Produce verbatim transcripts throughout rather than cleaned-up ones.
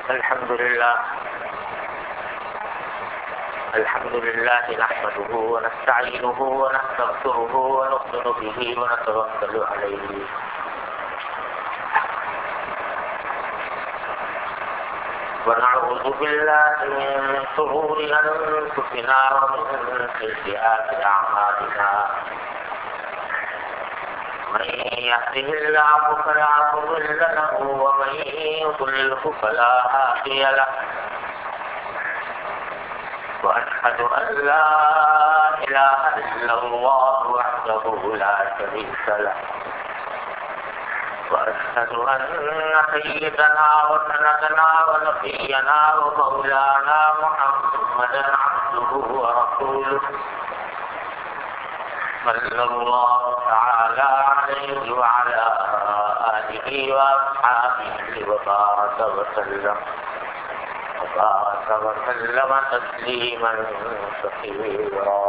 الحمد لله الحمد لله نحمده ونستعينه ونستغفره ونؤمن به ونتوكل عليه ونعوذ بالله من شرور أنفسنا ومن سيئات أعمالنا من يهده الله فلا مضل له ومن يضلله فلا هادي له وأشهد أن لا إله إلا الله وحده لا شريك له وأشهد أن سيدنا وسندنا ونبينا ومولانا محمدا عبده ورسوله صلى الله تعالى عليه وعلى آله وأصحابه وبارك وسلم وبارك وسلم تسليما كثيرا.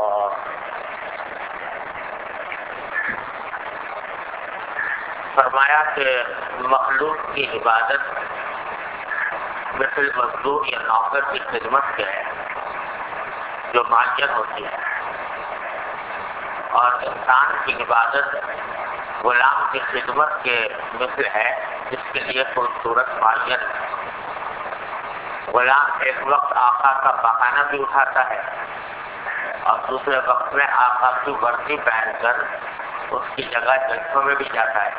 فرمایا کہ مخلوق کی عبادت مثل مزدور یا نوکر کی خدمت کے ہے جو معین ہوتی ہے، اور انسان کی عبادت غلام کی خدمت کے مثل ہے جس کے لیے کوئی صورت معین. غلام ایک وقت آقا کا بہانہ بھی اٹھاتا ہے اور دوسرے وقت میں آقا کی وردی پہن کر اس کی جگہ جلسوں میں بھی جاتا ہے.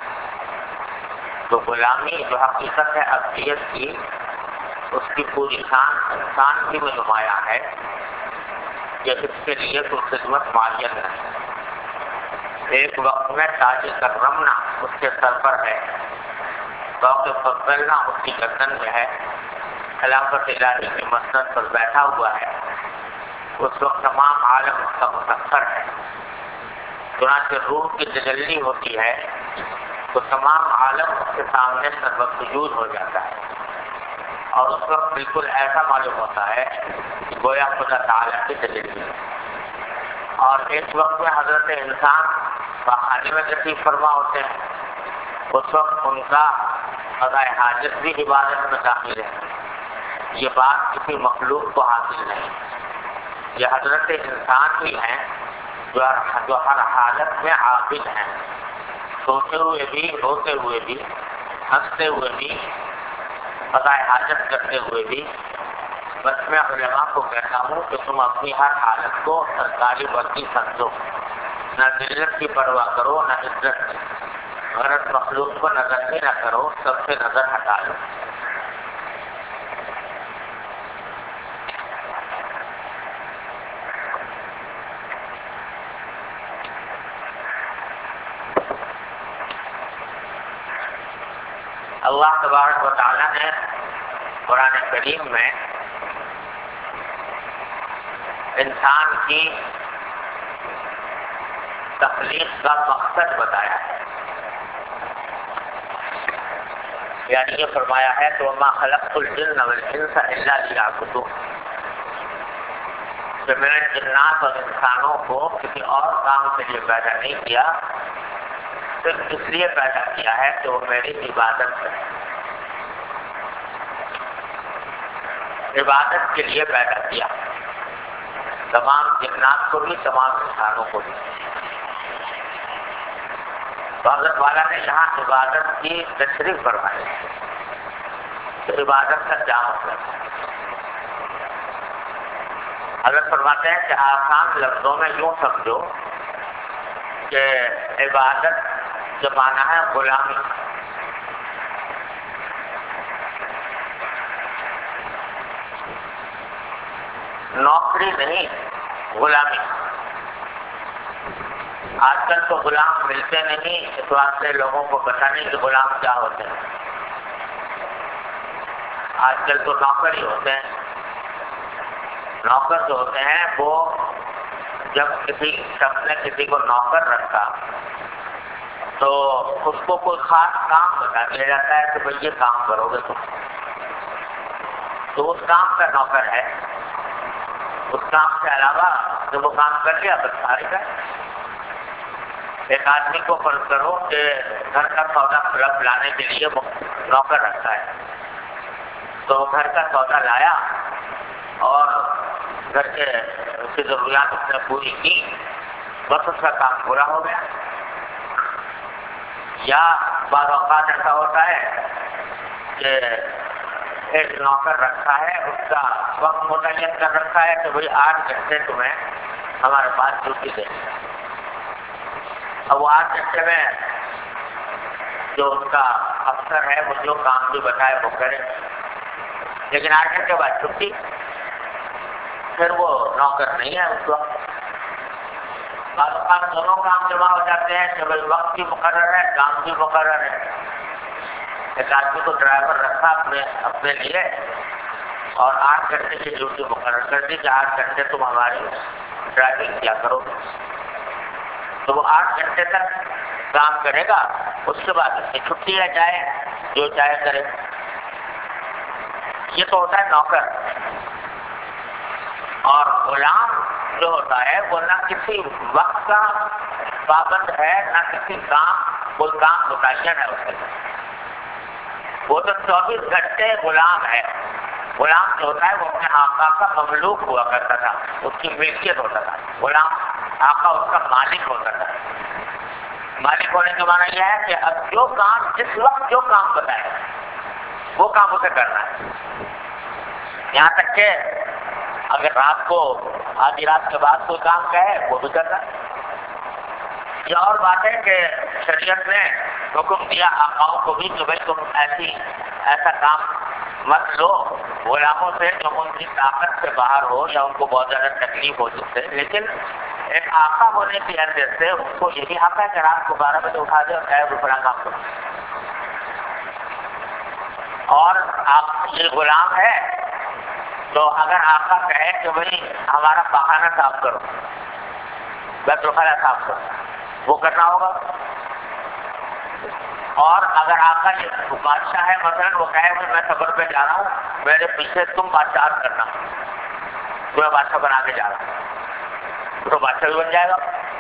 تو غلامی جو حقیقت ہے عبدیت کی، اس کی پوری شان انسان کی میں نمایاں ہے کہ اس کے لیے کوئی خدمت معین نہیں. ایک وقت میں تاج کرمنا اس کے سر پر ہے، ذوق فضلنا اس کی گردن میں ہے، خلافت الہی کی مسند پر بیٹھا ہوا ہے. اس وقت تمام عالم اس کا مسخر ہے. چنانچہ روح کی تجلی ہوتی ہے تو تمام عالم اس کے سامنے سربسجود ہو جاتا ہے، اور اس وقت بالکل ایسا معلوم ہوتا ہے کہ گویا خدا تعالیٰ کی تجلی ہے. اور ایک وقت میں حضرت انسان خانے میں تشریف فرما ہوتے ہیں، اس وقت ان کا قضاء حاجت بھی عبادت میں داخل ہے. یہ بات کسی مخلوق کو حاصل نہیں. یہ حضرت انسان ہی ہیں جو ہر حالت میں عابد ہیں، سوتے ہوئے بھی، روتے ہوئے بھی، ہنستے ہوئے بھی، قضاء حاجت کرتے ہوئے بھی. بس میں علماء کو کہتا ہوں کہ تم اپنی ہر حالت کو سرکاری وردی سمجھو، نہ ذلت کی پرواہ کرو نہ عزت کی. غلط مخلوق کو نظر ہی نہ کرو، سب سے نظر ہٹا لو. اللہ تبارک و تعالیٰ نے قرآن کریم میں انسان کی تخلیق کا مقصد بتایا ہے. یعنی یہ فرمایا ہے کہ وَمَا خَلَقْتُ الْجِنَّ وَالْإِنسَ إِلَّا لِيَعْبُدُونِ، کہ میں نے جنات اور انسانوں کو کسی اور کام کے لیے پیدا نہیں کیا، صرف اس لیے پیدا کیا ہے کہ وہ میری عبادت کریں. عبادت کے لیے پیدا کیا، تمام جنات کو بھی تمام انسانوں کو بھی. تو حضرت والا نے یہاں عبادت کی تشریح فرمائی کہ عبادت کا کیا مطلب ہے. حضرت فرماتے ہیں کہ آسان لفظوں میں یوں سمجھو کہ عبادت جو معنی ہے غلامی. نوکری نہیں، غلامی. آج کل تو غلام ملتے نہیں، اس واسطے لوگوں کو پتہ نہیں کہ غلام کیا ہوتے ہیں. آج کل تو نوکر ہی ہوتے ہیں. نوکر جو ہوتے ہیں وہ جب کسی شخص نے کسی کو نوکر رکھا تو اس کو کوئی خاص کام بتا دیا جاتا ہے کہ بھئی یہ کام کرو گے تم، تو اس کام کا نوکر ہے. اس کام کے علاوہ جو وہ کام کر لیا بس فارغ ہے. ایک آدمی کو فرض کرو کہ گھر کا سودا کلب لانے کے لیے نوکر رکھتا ہے، تو گھر کا سودا لایا اور گھر کے اس کی ضروریات اس نے پوری کی، بس اس کا کام پورا ہو گیا۔ یا بعض اوقات ایسا ہوتا ہے کہ ایک نوکر رکھا ہے، اس کا وقت متعین کر رکھا ہے کہ بھائی آٹھ گھنٹے تمہیں ہمارے پاس ڈیوٹی دے۔ اب وہ آٹھ گھنٹے میں جو اس کا افسر ہے وہ جو کام بھی بتائے وہ کرے، لیکن آٹھ گھنٹے بعد چھٹی، پھر وہ نوکر نہیں ہے اس وقت۔ بعض اوقات دونوں کام جمع ہو جاتے ہیں کہ بھائی وقت بھی مقرر ہے، کام بھی مقرر ہے۔ ایک آدمی کو ڈرائیور رکھا اپنے اپنے لیے اور آٹھ گھنٹے کی ڈیوٹی مقرر کر دی کہ آٹھ گھنٹے تم ہماری ڈرائیونگ کیا کرو، تو وہ آٹھ گھنٹے تک کام کرے گا، اس کے بعد اس کی چھٹی ہے، جائے جو چاہے کرے۔ یہ تو ہوتا ہے نوکر۔ اور غلام جو ہوتا ہے وہ نہ کسی وقت کا پابند ہے، نہ کسی کام کوئی کام متعین ہے اس کے لیے، وہ تو چوبیس گھنٹے غلام ہے۔ غلام جو ہوتا ہے وہ اپنے آقا کا مملوک ہوا کرتا تھا، اس کی ملکیت ہوتا تھا، غلام آقا اس کا مالک ہوتا تھا۔ مالک ہونے کا معنی یہ ہے کہ اب جو کام جس وقت جو کام بتائے وہ کام اسے کرنا ہے، یہاں تک کہ اگر رات کو آدھی رات کے بعد کوئی کام کہے وہ بھی کرنا۔ یہ اور بات ہے کہ شریعت نے حکم دیا آقاؤں کو بھی کہ بھائی تم ایسی ایسا کام مت لو غلاموں سے جو ان کی طاقت سے باہر ہو یا ان کو بہت زیادہ تکلیف ہو جس سے، لیکن ایک آقا ہونے کی حیثیت سے ان کو یہی حق ہے کہ رات کو بارہ بجے اٹھا دے اور کہے وہ فلاں کام کرو۔ اور آپ یہ غلام ہے تو اگر آقا کہے کہ بھائی ہمارا پخانہ صاف کرو، بیت الخلا صاف کرو، وہ کرنا ہوگا۔ اور اگر آقا یہ بادشاہ ہے مثلاً وہ کہے بھائی میں سفر پہ جا رہا ہوں، میرے پیچھے تم بادشاہ کرنا، تمہیں بادشاہ بنا کے جا رہا ہوں، تو بادشاہ بھی بن جائے گا۔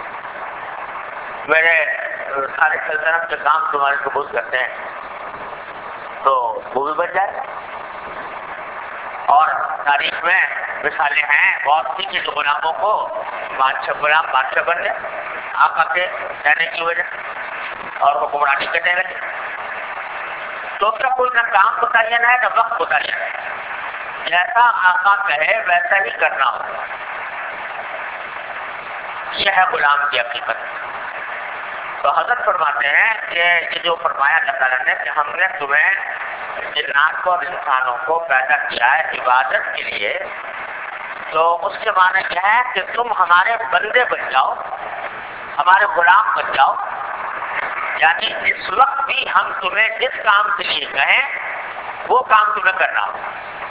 میرے سارے سلطنت کے کام تمہارے ثبوت کرتے ہیں تو وہ بھی بن جائے گا۔ اور تاریخ میں مثالیں ہیں بہت سی کہ جو غلاموں کو بادشاہ غلام بادشاہ بن گئے آقا کے کہنے کی وجہ اور حکمرانی کرنے لگے۔ تو اس کا کوئی نہ کام متعین ہے نہ وقت متعین ہے، جیسا آقا کہے ویسا ہی کرنا ہوگا۔ یہ ہے غلام کی حقیقت۔ تو حضرت فرماتے ہیں کہ یہ جو فرمایا اللہ تعالیٰ نے کہ ہم نے تمہیں جنات کو اور انسانوں کو پیدا کیا ہے عبادت کے لیے، تو اس کے معنی کیا ہے کہ تم ہمارے بندے بن جاؤ، ہمارے غلام بن جاؤ، یعنی اس وقت بھی ہم تمہیں جس کام کے لیے کہیں وہ کام تمہیں کرنا ہو۔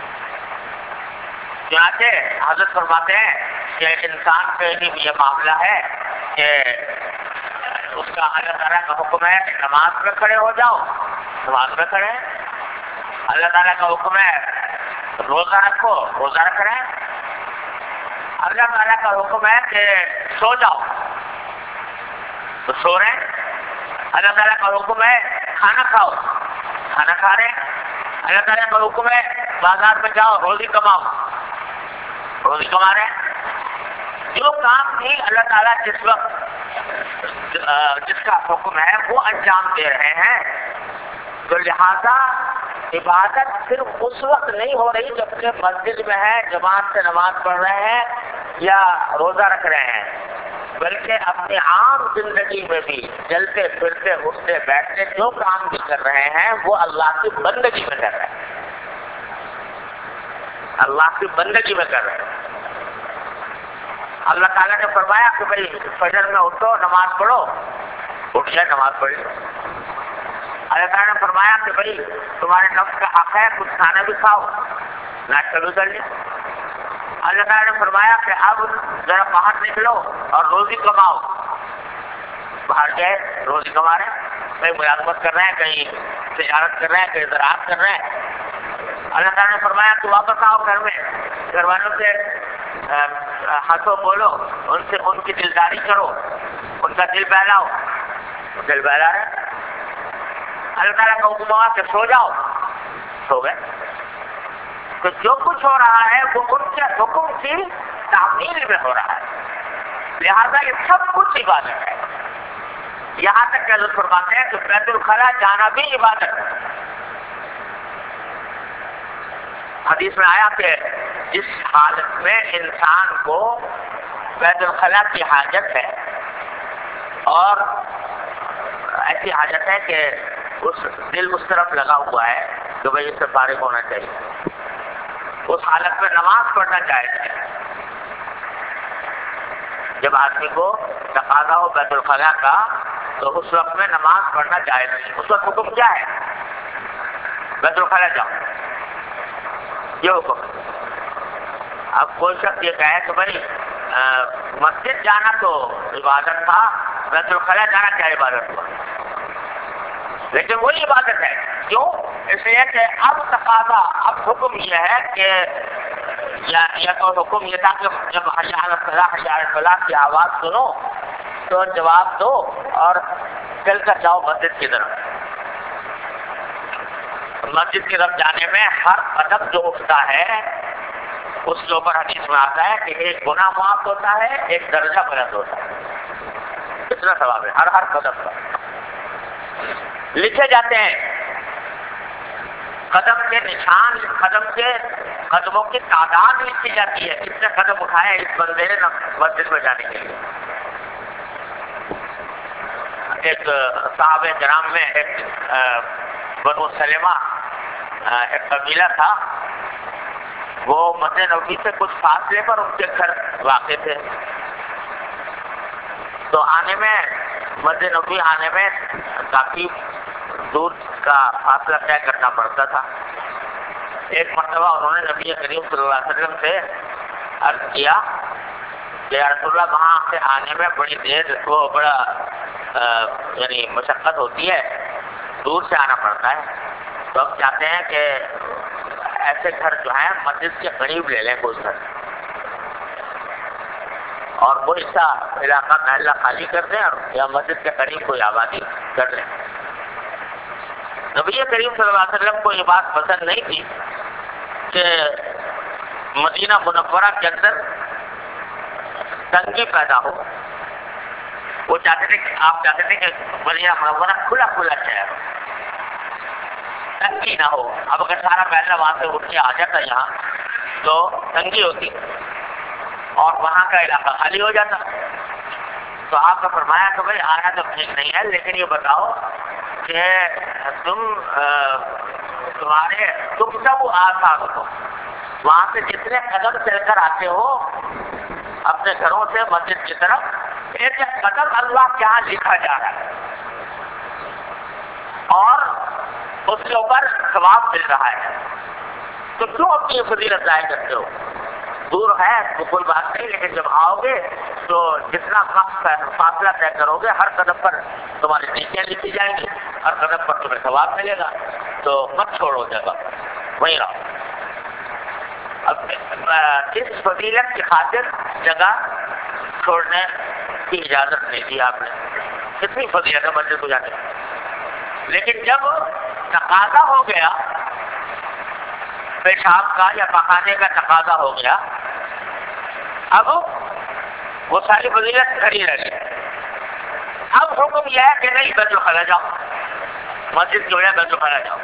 چنانچہ حضرت فرماتے ہیں کہ انسان پہ بھی یہ معاملہ ہے کہ اس کا اللہ تعالیٰ کا حکم ہے کہ نماز میں کھڑے ہو جاؤ، نماز میں کھڑے ہیں۔ اللہ تعالیٰ کا حکم ہے روزہ رکھو، روزہ رکھ رہے ہیں۔ اللہ تعالیٰ کا حکم ہے کہ سو جاؤ تو سو رہے ہیں۔ اللہ تعالیٰ کا حکم ہے کھانا کھاؤ، کھانا کھا رہے ہیں۔ اللہ تعالیٰ کا حکم ہے بازار میں جاؤ روزی کماؤ، روزی کما رہے ہیں۔ جو کام بھی اللہ تعالیٰ جس وقت جس کا حکم ہے وہ انجام دے رہے ہیں، تو لہذا عبادت صرف اس وقت نہیں ہو رہی جبکہ مسجد میں ہے، جماعت سے نماز پڑھ رہے ہیں یا روزہ رکھ رہے ہیں، بلکہ اپنی عام زندگی میں بھی چلتے پھرتے اٹھتے بیٹھتے جو کام بھی کر رہے ہیں وہ اللہ کی بندگی میں کر رہے ہیں، اللہ کی بندگی میں کر رہے ہیں۔ اللہ تعالیٰ نے فرمایا کہ بھائی فجر میں اٹھو نماز پڑھو، اٹھ جائے نماز پڑھی۔ اللہ تعالیٰ نے فرمایا کہ بھائی تمہارے نفس کا حق ہے کچھ کھانا بھی کھاؤ، ناشتہ بھی کر لیا۔ اللہ تعالیٰ نے فرمایا کہ اب ذرا باہر نکلو اور روزی کماؤ، باہر گئے روزی کما رہے ہیں، کہیں ملازمت کر رہے ہیں، کہیں تجارت کر رہے ہیں، کہیں زراعت کر رہے ہیں۔ اللہ تعالیٰ نے فرمایا کہ واپس آؤ گھر میں، گھر والوں سے ہنسو بولو، ان سے ان کی دلداری کرو، ان کا دل بہلاؤ، دل بہلا رہے۔ اللہ تعالیٰ کا حکم ہوا کہ سو جاؤ، سو گئے۔ تو جو کچھ ہو رہا ہے وہ ان کے حکم کی تعمیل میں ہو رہا ہے، لہذا یہ سب کچھ عبادت ہے۔ یہاں تک کہ حضرت فرماتے ہیں کہ بیت الخلاء جانا بھی عبادت ہے۔ حدیث میں آیا کہ جس حالت میں انسان کو بیت الخلاء کی حاجت ہے اور ایسی حاجت ہے کہ اس دل اس طرف لگا ہوا ہے کہ بھائی اس سے فارغ ہونا چاہیے، اس حالت میں نماز پڑھنا جائز ہے۔ جب آدمی کو تقاضا ہو بیت الخلاء کا تو اس وقت میں نماز پڑھنا جائز نہیں۔ اس وقت حکم کیا ہے؟ بیت الخلاء جاؤ، یہ حکم۔ اب کوئی شخص یہ کہے کہ بھائی مسجد جانا تو عبادت تھا، بیت الخلاء جانا کیا عبادت ہوا؟ لیکن وہی عبادت ہے۔ کیوں؟ اس لیے کہ اب تقاضا، اب حکم یہ ہے کہ یا, یا تو حکم یہ تھا کہ جب حی علی الصلاۃ حی علی الفلاح کی آواز سنو تو جواب دو اور چل کر جاؤ مسجد کی طرف۔ مسجد کی طرف جانے میں ہر قدم جو اٹھتا ہے اس کے اوپر حدیث میں آتا ہے کہ ایک گناہ معاف ہوتا ہے، ایک درجہ بلند ہوتا ہے۔ اتنا ثواب ہے ہر ہر قدم پر۔ لکھے جاتے ہیں قدم کے نشان، قدم کے قدموں کی تعداد لکھی جاتی ہے، کتنے قدم اٹھائے اس بندے نے مسجد میں جانے کے لیے۔ ایک صحابہ کرام میں ایک بنو سلمہ ایک قبیلہ تھا، وہ مسجد نبوی سے کچھ فاصلے پر ان کے گھر واقع تھے، تو آنے میں مسجد نبوی آنے میں کافی دور کا فاصلہ طے کرنا پڑتا تھا۔ ایک مرتبہ انہوں نے نبی کریم صلی اللہ علیہ وسلم سے عرض کیا کہ یا رسول اللہ وہاں سے آنے میں بڑی دیر وہ بڑا یعنی مشقت ہوتی ہے، دور سے آنا پڑتا ہے، تو ہم چاہتے ہیں کہ ایسے گھر جو ہیں مسجد کے قریب لے لیں کوئی گھر، اور وہ حصہ علاقہ محلہ خالی کر دیں اور یا مسجد کے قریب کوئی آبادی کر لیں۔ نبی کریم صلی اللہ علیہ وسلم کو یہ بات پسند نہیں تھی کہ مدینہ منورہ کے اندر تنگی پیدا ہو۔ وہ چاہتے تھے کہ آپ چاہتے تھے کہ مدینہ منورہ کھلا کھلا شہر ہو، تنگی نہ ہو۔ اب اگر سارا محلہ وہاں سے اٹھ کے آ جاتا یہاں تو تنگی ہوتی اور وہاں کا علاقہ خالی ہو جاتا۔ تو آپ نے فرمایا کہ بھائی آنا تو ٹھیک نہیں ہے، لیکن یہ بتاؤ کہ تم تمہارے تم سب آسان ہو، وہاں سے جتنے قدم چل کر آتے ہو اپنے گھروں سے مسجد کی طرف، ایک ایک قدم اللہ کے یہاں لکھا جا رہا ہے اور اس کے اوپر ثواب مل رہا ہے، تو کیوں اپنی فضیلت ضائع کرتے ہو؟ دور ہے تو کوئی بات نہیں، لیکن جب آؤ گے تو جتنا وقت فاصلہ طے کرو گے ہر قدم پر تمہاری نیکیاں لکھی جائیں گی، ہر قدم پر تمہیں ثواب ملے گا، تو مت چھوڑو جگہ، وہیں رہو۔ اب اس فضیلت کی خاطر جگہ چھوڑنے کی اجازت نہیں دی آپ نے، کتنی فضیلت ہے مسجد کو جانے کی۔ لیکن جب تقاضا ہو گیا پیشاب کا یا پخانے کا تقاضا ہو گیا، اب وہ ساری فضیلت کھڑی رہ گئی۔ اب حکم یہ ہے کہ نہیں بیت الخلاء جاؤ، مسجد کی وجہ بیت الخلاء جاؤ۔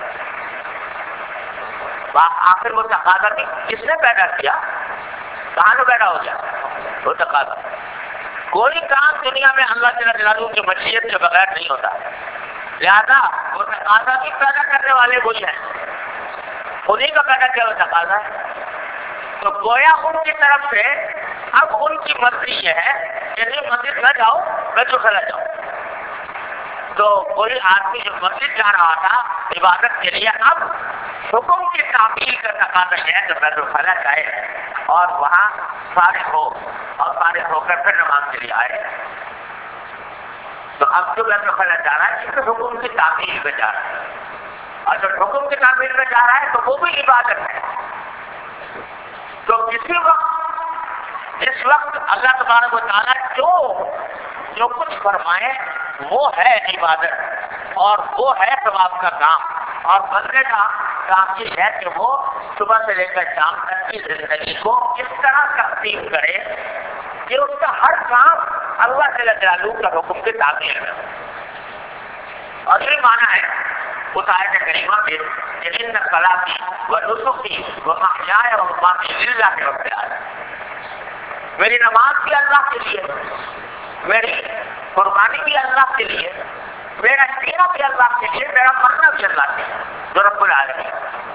آخر وہ تقاضا بھی کس نے پیدا کیا؟ کہاں سے پیدا ہو گیا وہ تقاضا؟ کوئی کام دنیا میں اللہ جل جلالہ کی مشیت کے بغیر نہیں ہوتا، لہذا وہ تقاضا بھی پیدا کرنے والے وہی ہیں، انہیں کا پیدا کیا وہ تقاضا ہے۔ تو گویا ان کی طرف سے اب ان کی مرضی یہ ہے کہ نہیں مسجد نہ جاؤ بیت الخلاء جاؤ۔ تو کوئی آدمی جو مسجد جا رہا تھا عبادت کے لیے، اب حکم کی تعمیل کا تقاضا ہے کہ بیت الخلاء جائے اور وہاں فارغ ہو اور فارغ ہو کر پھر نماز کے لیے آئے۔ تو اب جو بیت الخلاء جا رہا ہے اس حکم کی تعمیل میں جا رہا ہے، اور جب حکم کی تعمیل میں جا رہا ہے تو وہ بھی عبادت ہے۔ تو کسی وقت جس وقت اللہ تبارک و تعالیٰ جو جو کچھ فرمائے وہ ہے عبادت اور وہ ہے ثواب کا کام، اور بندے کا کام یہ ہے کہ وہ صبح سے لے کر شام تک کی زندگی کو اس طرح تقسیم کرے کہ اس کا ہر کام اللہ جل جلالہ کا حکم کے تابع ہے. اور یہ معنی ہے اس آیت کریمہ میں کہ ان صلاتی و نسکی و محیای و مماتی للہ رب العالمین، میری نماز بھی اللہ کے لیے، میری قربانی بھی اللہ کے لیے، میرا جینا بھی اللہ کے لیے، میرا مرنا بھی اللہ کے لیے، جو رب العالمین.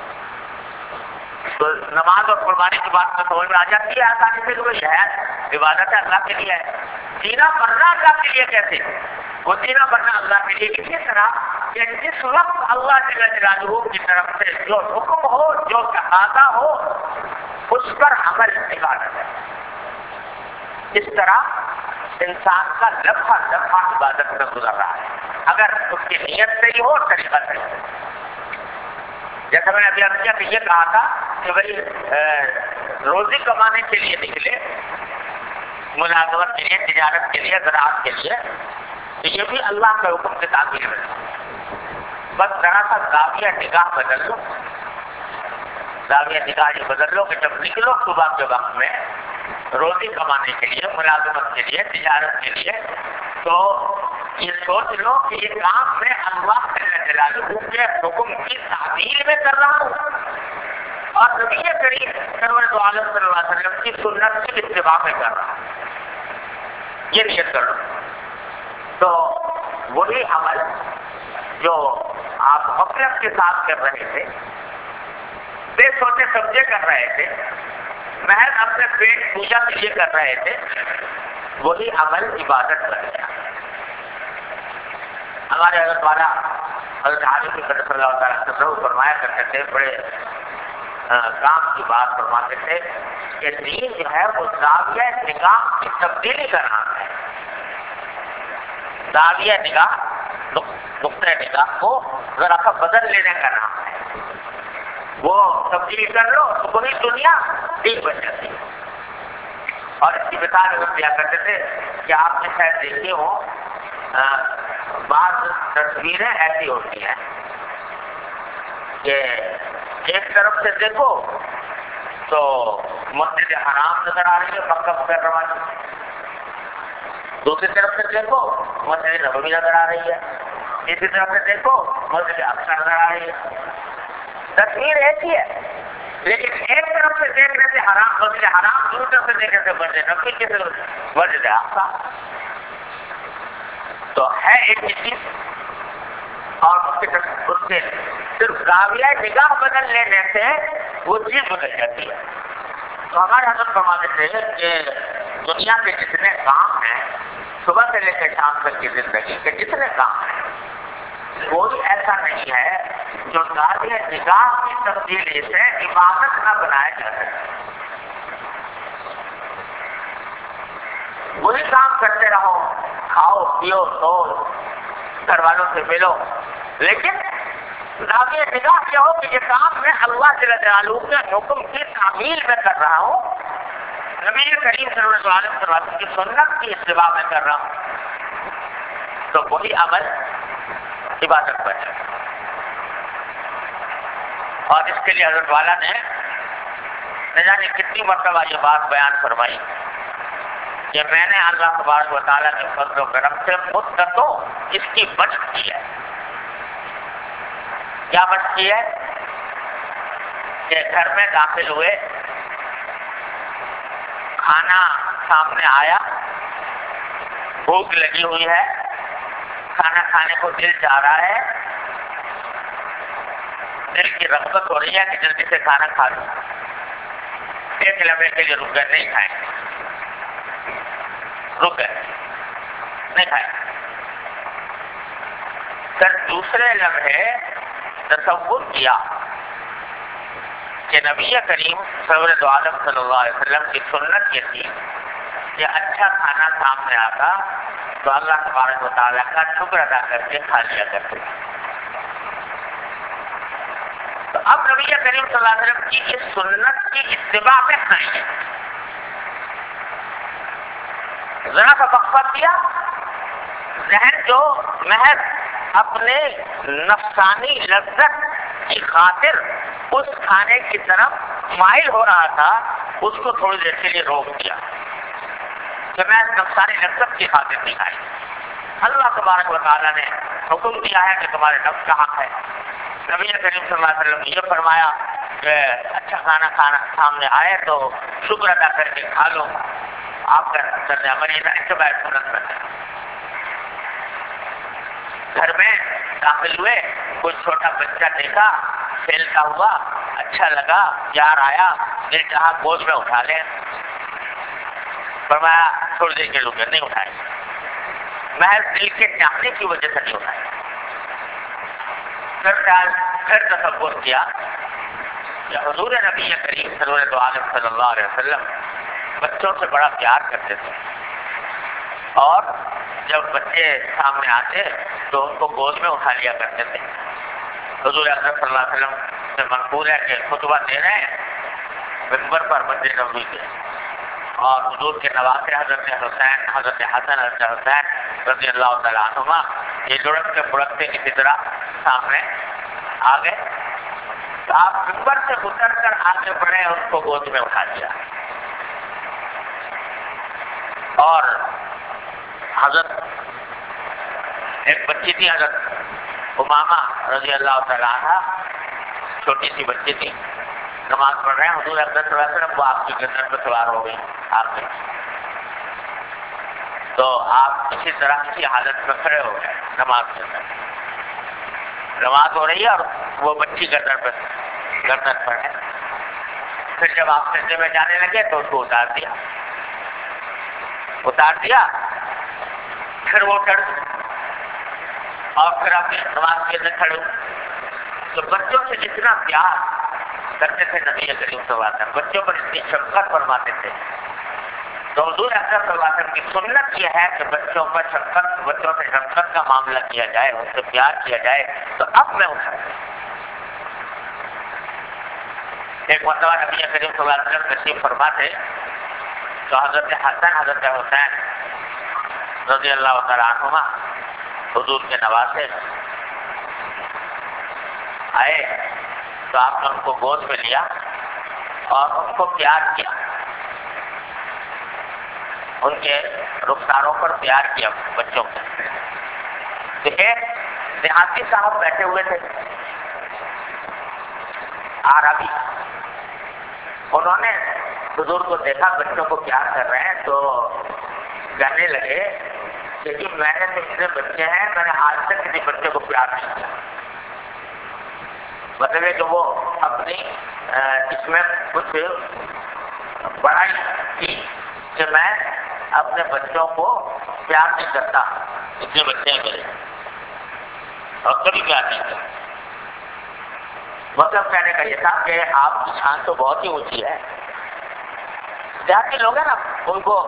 تو نماز اور قربانی کی بات میں سمجھ میں آ جاتی ہے آسانی سے کہ وہ شاید عبادت ہے اللہ کے لیے ہے. جینا مرنا اللہ کے لیے کیسے؟ وہ جینا مرنا اللہ کے لیے اسی طرح کہ جس وقت اللہ جل جلالہ کی طرف سے جو حکم ہو، جو تقاضا ہو، اس پر عمل عبادت ہے. اس طرح انسان کا لمحہ لمحہ عبادت میں گزر رہا ہے اگر اس کی نیت صحیح ہو، طریقہ صحیح ہو. جیسا میں نے ابھی ابھی کہ یہ کہا تھا کہ بھائی روزی کمانے کے لیے نکلے، ملازمت کے لیے، تجارت کے لیے، زراعت کے لیے، تو یہ بھی اللہ کے حکم کے تعبیر میں. بس ذرا سا زاویہ نگاہ بدل لو، زاویہ نگاہ یہ بدل لو کہ جب نکلو صبح کے وقت میں روزی کمانے کے لیے، ملازمت کے لیے، تجارت کے لیے، تو یہ سوچ لو کہ یہ کام میں اللہ جل جلالہ کے حکم کی تعمیل میں کر رہا ہوں اور نبی کریم سرور دو عالم صلی اللہ علیہ وسلم کی سنت کی اتباع میں کر رہا ہوں. یہ نیت کر لو. تو وہی عمل جو آپ غفلت کے ساتھ کر رہے تھے، بے سوچے سمجھے کر رہے تھے، محض اپنے پیٹ پوجا کے لیے کر رہے تھے، وہی عمل عبادت بن گیا. ہمارے حضرت والا حضرت عالم کی صلی اللہ تعالیٰ عنہ فرمایا کرتے تھے، بڑے کام کی بات فرماتے تھے کہ دین جو ہے وہ زاویہ نگاہ کی تبدیلی کا نام ہے. زاویہ نگاہ، نقطۂ نگاہ کو ذرا سا بدل لینے کا نام ہے. وہ تبدیلی کر لو تو وہی دنیا دین بن جاتی ہے. اور اس کی مثال وہ دیا کرتے تھے کہ آپ نے شاید دیکھے ہوں، بعض تصویریں ایسی ہوتی ہیں کہ ایک طرف سے دیکھو تو مسجد حرام نظر آ رہی ہے مکہ مکرمہ کی، دوسری طرف سے دیکھو مسجد نبوی نظر آ رہی ہے، تیسری طرف سے دیکھو مسجد اقصی نظر آ رہی ہے. تصویر ایسی ہے لیکن ایک طرف سے دیکھنے سے حرام مسجد حرام، دوسری طرف سے دیکھنے سے مسجد نبوی کی مسجد اقصی. تو ہے ایک ہی چیز اور اس کے اس کے صرف زاویہ نگاہ بدل لینے سے وہ چیز بدل جاتی ہے. تو ہمارے حضرت فرماتے تھے کہ دنیا کے جتنے کام ہیں، صبح سے لے کر شام تک کی زندگی کے جتنے کام ہیں، کوئی ایسا نہیں ہے جو زاویہ نگاہ کی تبدیلی سے عبادت نہ بنایا جا سکے. وہی کام کرتے رہو، کھاؤ پیو سو، گھر والوں سے ملو، لیکن زاویہ نگاہ یہ ہو کہ یہ کام میں اللہ جل جلالہ کے حکم کی تعمیل میں کر رہا ہوں، نبی کریم صلی اللہ علیہ وسلم کی سنت کی اتباع میں کر رہا ہوں، تو وہی عمل عبادت بن جائے. اور اس کے لیے حضرت والا نے نہ جانے کتنی مرتبہ یہ بات بیان فرمائی کہ میں نے اللہ تبارک و تعالیٰ کے فضل و کرم سے مدتوں اس کی بچت کی ہے. کیا بچت کی ہے؟ کہ گھر میں داخل ہوئے، کھانا سامنے آیا، بھوک لگی ہوئی ہے، کھانا کھانے کو دل چاہ رہا ہے، دل کی رغبت ہو رہی ہے کہ جلدی سے کھانا کھا لوں، ایک لمحے کے لیے رک گئے، نہیں کھائیں، رک گئے نہیں کھائیں. پھر دوسرے لمحے تصور کیا کہ نبی کریم سرور دو عالم صلی اللہ علیہ وسلم کی سنت یہ تھی کہ اچھا کھانا سامنے آتا تو اللہ تبارک و تعالیٰ کا شکر ادا کر کے کھا لیا کرتے. تو اب نبی کریم صلی اللہ علیہ وسلم کی اس سنت کی اتباع میں کھائیں. ذرا سا وقفہ کیا، ذہن جو محض اپنے نفسانی لذت کی خاطر اس کھانے کی طرف مائل ہو رہا تھا، اس کو تھوڑی دیر کے لیے روک دیا کہ میں نفسانی لذت کی خاطر نہیں کھائی۔ اللہ تبارک و تعالیٰ نے حکم دیا ہے کہ تمہارے نفس کا حق ہے۔ نبی کریم صلی اللہ علیہ وسلم نے یہ فرمایا کہ اچھا کھانا کھانا سامنے آئے تو شکر ادا کر کے کھا لو۔ آپ کا سر عمل اتباع سنت میں گھر میں داخل ہوئے، کوئی چھوٹا بچہ دیکھا کھیلتا ہوا، اچھا لگا، پیار آیا، دل چاہا گوشت میں اٹھا لیں، فرمایا چھوڑ دے کے لوگ نہیں اٹھائے، محض دل کے چاہنے کی وجہ سے نہیں اٹھائے۔ پھر پھر تصور کیا کہ حضور نبی کریم سرور عالم صلی اللہ علیہ وسلم بچوں سے بڑا پیار کرتے تھے، اور جب بچے سامنے آتے تو ان کو گود میں اٹھا لیا کرتے تھے۔ حضور اکرم صلی اللہ علیہ وسلم سے منقول ہے کہ خطبہ دے رہے ہیں ممبر پر مسجد نبوی کے، اور حضور کے نواسے حضرت حسین، حضرت حسن، حضرت حسین رضی اللہ تعالیٰ عنہما یہ لڑکتے بڑکتے کسی طرح سامنے آ گئے، تو آپ ممبر سے اتر کر آگے بڑھے، اس کو گود میں اٹھا دیا، اور حضرت ایک بچی تھی حضرت امامہ رضی اللہ تعالیٰ عنہ، چھوٹی سی بچی تھی، نماز پڑھ رہے ہیں، حضور اکرم صلی اللہ علیہ وسلم وہ آپ کی گردن پہ سوار ہو گئی آپ میں، تو آپ اسی طرح کی حالت میں کھڑے ہو گئے نماز کے اندر، نماز ہو رہی ہے اور وہ بچی گردن پہ گردن پر ہے۔ پھر جب آپ سجدے میں جانے لگے تو اس کو اتار دیا اتار دیا پھر وہ چڑھ، اور پھر آپ نماز کے اندر کھڑے ہوئے۔ تو بچوں سے جتنا پیار کرتے تھے نبی کریم صلی اللہ علیہ وسلم، بچوں پر اتنی شفقت فرماتے تھے، تو حضور اکرم صلی اللہ علیہ وسلم کی سنت یہ ہے کہ بچوں پر شفقت، بچوں سے شفقت کا معاملہ کیا جائے، ان سے پیار کیا جائے۔ تو اب میں اٹھا ایک مرتبہ نبی کریم صلی اللہ علیہ وسلم تشریف فرما تھے، تو حضرت حسن، حضرت حسین رضی اللہ تعالیٰ عنہما حضور کے نواسے آئے، تو آپ نے ان کو گود میں لیا اور ان کو پیار کیا، ان کے رخساروں پر پیار کیا بچوں کو۔ دیکھیں دیہاتی صاحب بیٹھے ہوئے تھے عربی، انہوں نے حضور کو دیکھا بچوں کو پیار کر رہے ہیں، تو کہنے لگے کہ جی میں نے تو اتنے بچے ہیں، میں نے آج تک کسی بچے کو پیار نہیں کیا۔ مطلب ہے کہ وہ اپنی اس میں کچھ بڑائی کی کہ میں اپنے بچوں کو پیار نہیں کرتا، اتنے بچے ہیں میرے اور کبھی پیار نہیں کرتا۔ مطلب کہنے کا یہ تھا کہ آپ کی شان تو بہت ہی اونچی ہے۔ دیہاتی لوگ ہیں نا، ان کو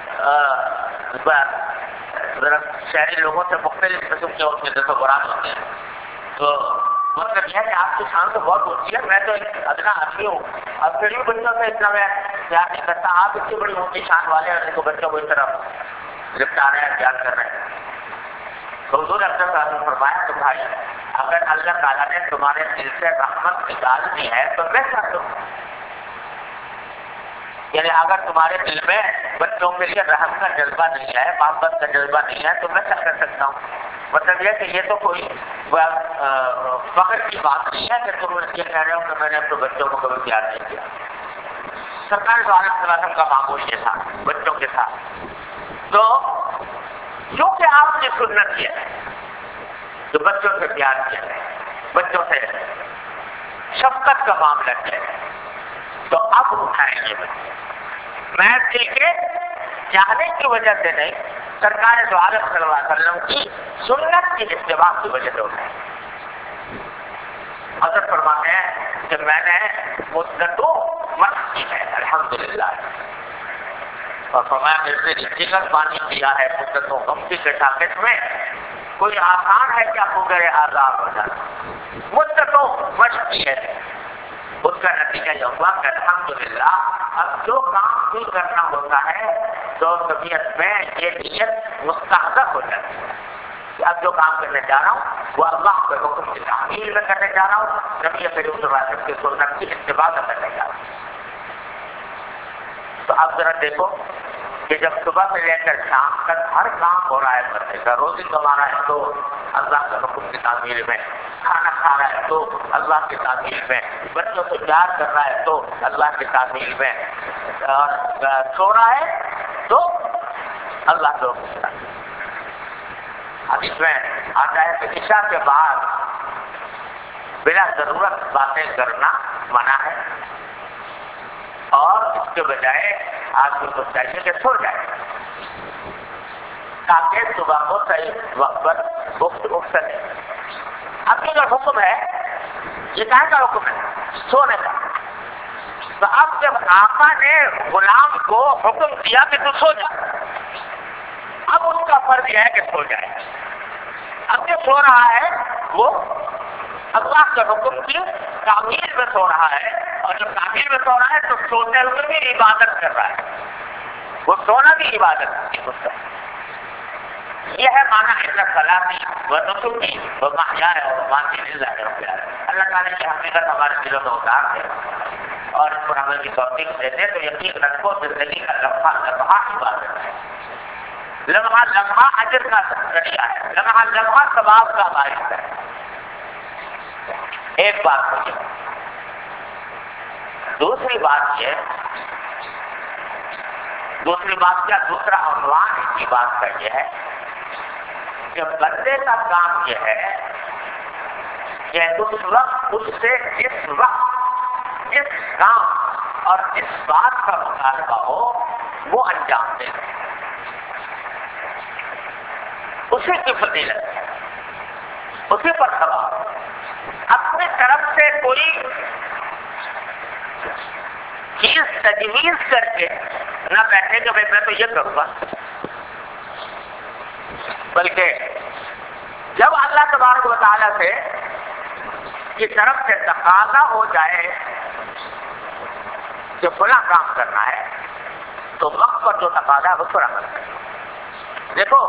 ذرا شہری لوگوں سے مختلف قسم کے ان کے تصورات ہوتے ہیں، تو مطلب یہ ہے کہ آپ کی شان تو بہت اونچی ہے، میں تو ایک ادنا آدمی ہوں اور پھر بھی بچوں سے اتنا میں پیار نہیں کرتا، آپ اتنی بڑی اونچی شان والے ہیں، ان کو بچوں کو اس طرف لپٹا رہے ہیں، پیار کر رہے ہیں۔ تو حضور اکرم صلی اللہ علیہ وسلم فرمایا کہ بھائی اگر اللہ تعالیٰ نے تمہارے دل سے رحمت نکالنی ہے تو میں کر دوں، یعنی اگر تمہارے دل میں بچوں کے لیے رحم کا جذبہ نہیں ہے، محبت کا جذبہ نہیں ہے، تو میں کیا کر سکتا ہوں۔ مطلب یہ کہ یہ تو کوئی فخر کی بات نہیں ہے کہ تم یہ کہہ رہے ہو کہ میں نے اپنے بچوں کو کبھی پیار نہیں کیا۔ سرکار صلی اللہ علیہ وسلم کا معمول یہ تھا بچوں کے ساتھ۔ تو چونکہ آپ کی سنت یہ ہے تو بچوں سے پیار کیا ہے، بچوں سے شفقت کا معاملہ کیا ہے، تو اب اٹھائیں گے بچے، میں دل کے چاہنے کی وجہ سے نہیں، سرکار دو عالم صلی اللہ علیہ وسلم کی سنت کی اتباع کی وجہ سے اٹھائیں۔ حضرت فرماتے ہیں کہ میں نے مدتوں مشق کی ہے الحمدللہ، اور فرمایا میرے سے جگر پانی کیا ہے مدتوں غمتی کے ٹاکٹ میں، کوئی آسان ہے کیا پورے آزاد ہو جانا، مدتوں مشق کی ہے۔ اس کا نتیجہ یہ ہوا کہ الحمدللہ اب جو کام بھی کرنا ہوتا ہے تو طبیعت میں یہ نیت مستحضر ہو جاتی ہے کہ اب جو کام کرنے جا رہا ہوں وہ اللہ کے حکم کی تعمیل میں کرنے جا رہا ہوں، نبی کریم صلی اللہ علیہ وسلم کی سنت کی اتباع میں کرنے جا رہا ہوں۔ تو اب ذرا دیکھو کہ جب صبح سے لے کر شام تک ہر کام ہو رہا ہے بندے کا، روزی کما رہا ہے تو اللہ کے حکم کی تعمیل میں، کھانا کھا رہا ہے تو اللہ کی تعمیل میں، بچوں سے پیار کر رہا ہے تو اللہ کی تعمیل میں، اور سو رہا ہے تو اللہ کے حکم کی تعمیل میں۔ اب اس میں آتا ہے کہ عشاء کے بعد بلا ضرورت باتیں کرنا منع ہے، اور اس کے بجائے آدمی کو چاہیے کہ سو جائے تاکہ صبح کو صحیح وقت پر وقت اٹھ سکے۔ اب یہ جو حکم ہے یہ کہاں کا حکم ہے؟ سونے کا۔ تو اب جب آقا نے غلام کو حکم دیا کہ تو سو جا، اب اس کا فرض یہ ہے کہ سو جائے۔ اب جو سو رہا ہے وہ اللہ کے حکم کی تعمیل میں سو رہا ہے، اور جب تعمیل میں سو رہا ہے تو سوتے ہوئے بھی عبادت کر رہا ہے، وہ سونا بھی عبادت ہے۔ یہ ہے مانا اتنا صلاحی و نسکی و محیائے اور مانتی للہ رب العالمین۔ اللہ تعالیٰ کی حقیقت ہمارے دلوں میں اتار دے اور اس پر ہمیں بھی توفیق دے دے تو یقین رکھو زندگی کا لمحہ لمحہ عبادت ہے، لمحہ لمحہ اجر کا ذریعہ ہے، لمحہ لمحہ ثواب کا باعث ہے۔ ایک بات سمجھو۔ دوسری بات یہ دوسری بات کیا دوسرا عنوان اس کی بات کا یہ ہے کہ بندے کا کام یہ ہے کہ اس وقت اس سے جس وقت جس کام اور جس بات کا مطالبہ ہو وہ انجام دے، اسی کی فضیلت، اسی پر ثواب۔ اپنی طرف سے کوئی چیز تجویز کر کے نہ بیٹھے کہ بھائی میں تو یہ کروں گا، بلکہ جب اللہ تبارک و تعالیٰ سے کی طرف سے تقاضا ہو جائے کہ فلاں کام کرنا ہے تو وقت پر جو تقاضا ہے وہ پورا کرنا ہے۔ دیکھو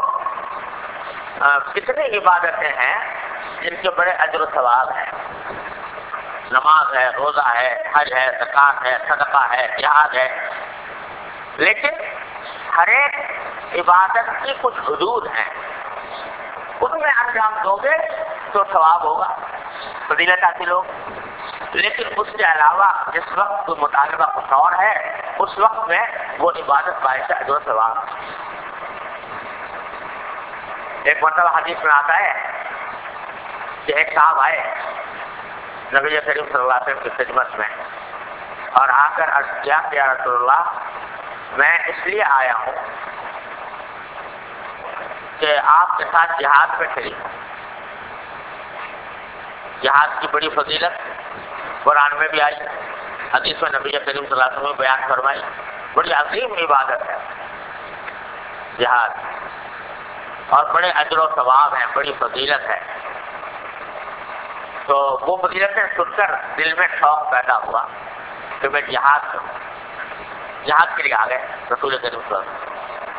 کتنی عبادتیں ہیں جن کے بڑے اجر و ثواب ہیں، نماز ہے، روزہ ہے، حج ہے، زکوٰۃ ہے، صدقہ ہے، جہاد ہے، لیکن ہر ایک عبادت کی کچھ حدود ہیں، ان میں انجام دو گے تو ثواب ہوگا، فضیلت حاصل ہوگی۔ لیکن اس کے علاوہ جس وقت مطالبہ کچھ اور ہے اس وقت میں وہ عبادت باعث اجر و ثواب۔ ایک مرتبہ حدیث میں آتا ہے کہ ایک صاحب آئے نبی کریم صلی اللہ علیہ وسلم کی خدمت میں اور آ کر عرض کیا کہ یا رسول اللہ میں اس لیے آیا ہوں کہ آپ کے ساتھ جہاد میں شریک ہوں۔ جہاد کی بڑی فضیلت قرآن میں بھی آئی، حدیث میں نبی کریم صلی اللہ علیہ وسلم نے بیان فرمائی، بڑی عظیم عبادت ہے جہاد، اور بڑے اجر و ثواب ہیں، بڑی فضیلت ہے۔ تو وہ فضیلتیں سن کر دل میں شوق پیدا ہوا کہ میں جہاد کروں، جہاد کے لیے آ گئے رسول کریم صلی اللہ علیہ وسلم۔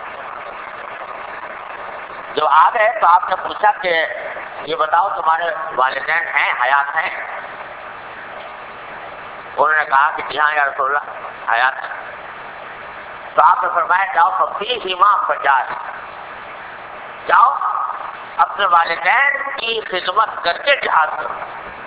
جب آ گئے تو آپ نے پوچھا کہ یہ بتاؤ تمہارے والدین ہیں، حیات ہیں؟ انہوں نے کہا کہ جی ہاں یا رسول اللہ حیات ہیں۔ تو آپ نے فرمایا جاؤ ففیہما فجاہد، جاؤ اپنے والدین کی خدمت کر کے جہاد کرو۔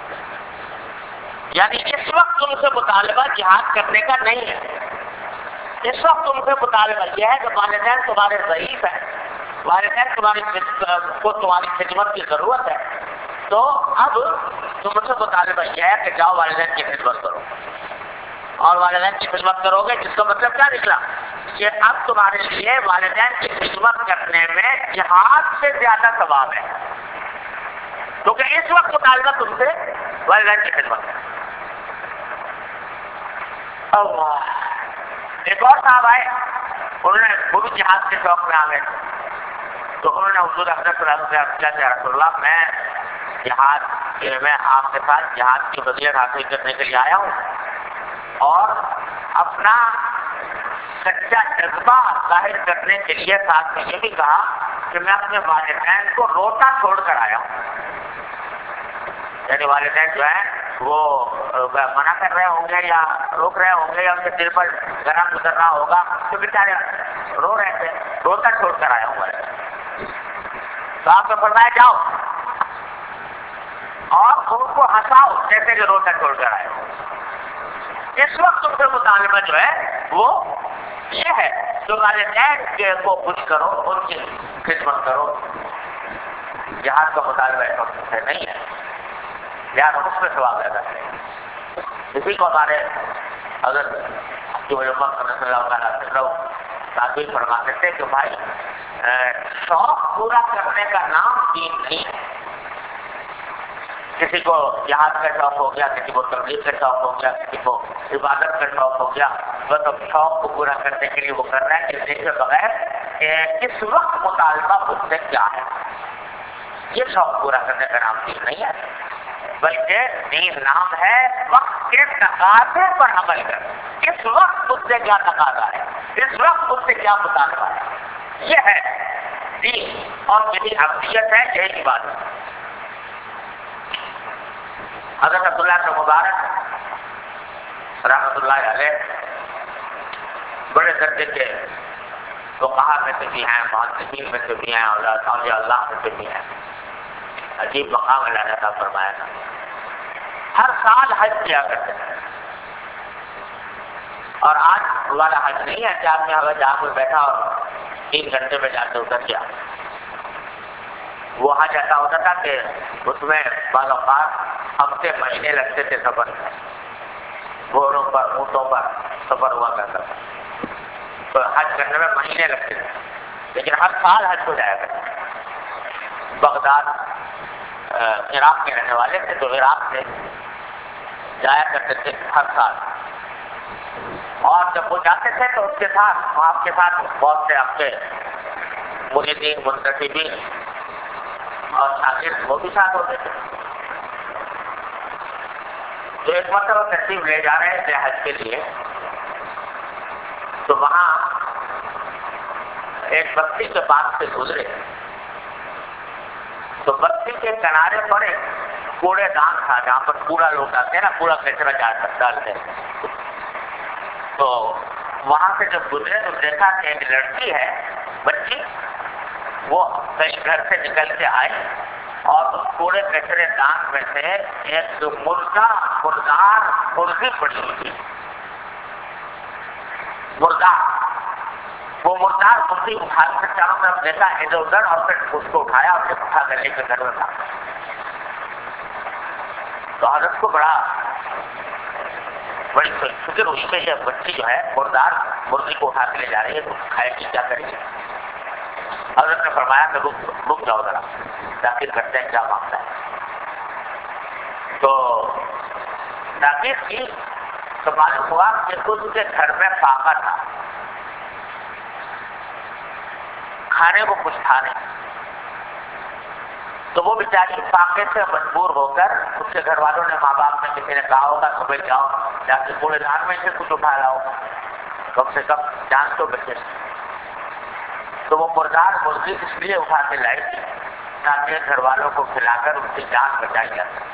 یعنی اس وقت تم سے مطالبہ جہاد کرنے کا نہیں ہے، اس وقت تم سے مطالبہ یہ ہے کہ والدین تمہارے ضعیف ہیں، والدین تمہاری کو تمہاری خدمت کی ضرورت ہے، تو اب تم سے مطالبہ یہ ہے کہ جاؤ والدین کی خدمت کرو، اور والدین کی خدمت کرو گے جس کا مطلب کیا نکلا کہ اب تمہارے لیے والدین کی خدمت کرنے میں جہاد سے زیادہ ثواب ہے، کیونکہ اس وقت مطالبہ تم سے والدین کی خدمت ہے۔ اللہ ایک اور صاحب آئے، انہوں نے وہ بھی جہاد کے شوق میں آ گئے، تو انہوں نے حضور اکرم صلی اللہ علیہ وسلم سے یا رسول اللہ میں جہاد میں آپ کے ساتھ جہاد کی فضیلت حاصل کرنے کے لیے آیا ہوں اور اپنا سچا جذبہ ظاہر کرنے کے لیے ساتھ میں یہ بھی کہا کہ میں اپنے والدین کو روتا چھوڑ کر آیا ہوں. یعنی والدین جو ہیں وہ منع کر رہے ہوں گے یا روک رہے ہوں گے یا ان کے دل پر گرم گزر رہا ہوگا تو بیچارے رو رہے تھے, روتا چھوڑ کر آیا ہوں. تو آپ نے فرمایا جاؤ اور ان کو ہنساؤ جیسے کہ روتا چھوڑ کر آئے ہو. اس وقت ان سے مطالبہ جو ہے وہ یہ ہے کہ والدین کے کو خوش کرو, ان کی خدمت کرو. جہاد کا مطالبہ ایسا سے نہیں ہے, لہٰذا اس میں ثواب پیدا کرے. اسی کو ہمارے حضرت صلی اللہ علیہ وسلم تعبیر فرماتے تھے کہ بھائی شوق پورا کرنے کا نام دین نہیں ہے. کسی کو جہاد کا شوق ہو گیا, کسی کو تبلیغ کا شوق ہو گیا, کسی کو عبادت کا شوق ہو گیا, بس اب شوق کو پورا کرنے کے لیے وہ کر رہا ہے کہ دیکھے بغیر کہ اس وقت مطالبہ خود سے کیا ہے. یہ شوق پورا کرنے کا نام دین نہیں ہے, بلکہ دین نام ہے وقت کے تقاضے پر عمل کر. اس وقت خود سے کیا تقاضا ہے, اس وقت خود سے کیا مطالبہ ہے, یہ ہے دین. اور یہی حقیقت ہے, یہی بات ہے. حضرت عبداللہ بن مبارک رحمۃ اللہ علیہ بڑے درجے کے فقہا میں سے بھی ہیں, محدثین میں سے بھی ہیں, اور اولیاء اللہ میں سے بھی ہیں. عجیب مقام اللہ نے فرمایا تھا. ہر سال حج کیا کرتے ہیں, اور آج والا حج نہیں ہے کہ آدمی اگر جہاں کوئی بیٹھا اور تین گھنٹے میں جا کے اتر گیا. وہ حج ایسا ہوتا تھا کہ اس میں بعض اوقات ہفتے مہینے لگتے تھے سفر, گھوڑوں پر اونٹوں پر سفر ہوا کرتا تھا. تو حج کرنے میں مہینے لگتے تھے, لیکن ہر سال حج کو جایا کرتے تھے. بغداد عراق کے رہنے والے تھے, تو عراق سے جایا کرتے تھے ہر سال. اور جب وہ جاتے تھے تو اس کے ساتھ آپ کے ساتھ بہت سے آپ کے مریدین, منتسبین اور شاگرد وہ بھی ساتھ ہوتے تھے. جو ایک مرتبہ تشریف لے جا رہے تھے حج کے لیے, تو وہاں ایک بستی کے پاس سے گزرے. تو بستی کے کنارے پر ایک کوڑے دان تھا جہاں پر کوڑا لوگ آتے ہیں نا, کوڑا کچرا ڈالتے ہیں. تو وہاں سے جب گزرے تو دیکھا کہ ایک لڑکی ہے, بچی, وہ کہیں گھر سے نکل کے آئی اور اس کوڑے کچرے دان میں سے ایک مردہ مردار مرغی پڑی ہوئی تھی. مردار وہ مردار مرغی اٹھا کر چاروں طرف دیکھا ادھر ادھر, اور پھر اس کو اٹھایا اور پھر اٹھا کر لے کے گھر میں تھا. تو حضرت کو بڑا بڑی فکر ہوئی کہ یہ بچی جو ہے مردار مرغی کو اٹھا کے لے جا رہی ہے, تو کھائے گی کیا کرے گی. حضرت نے فرمایا کہ رک رک جاؤ ذرا, تاکہ کرتے ہیں کیا معاملہ ہے. تو تاکہ کی تو معلوم ہوا کہ اس کے گھر میں فاقہ تھا, کھانے کو کچھ تھا نہیں. تو وہ بیچاری فاقے سے مجبور ہو کر, اس کے گھر والوں نے, ماں باپ نے, کسی نے کہا ہوگا صبح جاؤ جا کے کوڑے دان میں سے کچھ اٹھا لاؤ, کم سے کم جان تو بچے. تو وہ مردار مرغی اس لیے اٹھا کے لائی تھی تاکہ گھر والوں کو کھلا کر ان کی جان بچائی جا سکے.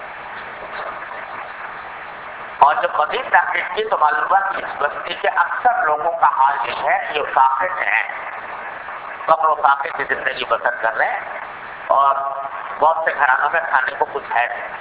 اور جب مزید تحقیق کی تو معلوم ہوا کہ اس بستی کے اکثر لوگوں کا حال یہ ہے کہ یہ فاقے ہیں, فقر و فاقے کی زندگی بسر کر رہے ہیں, اور بہت سے گھرانوں میں کھانے کو کچھ ہے نہیں.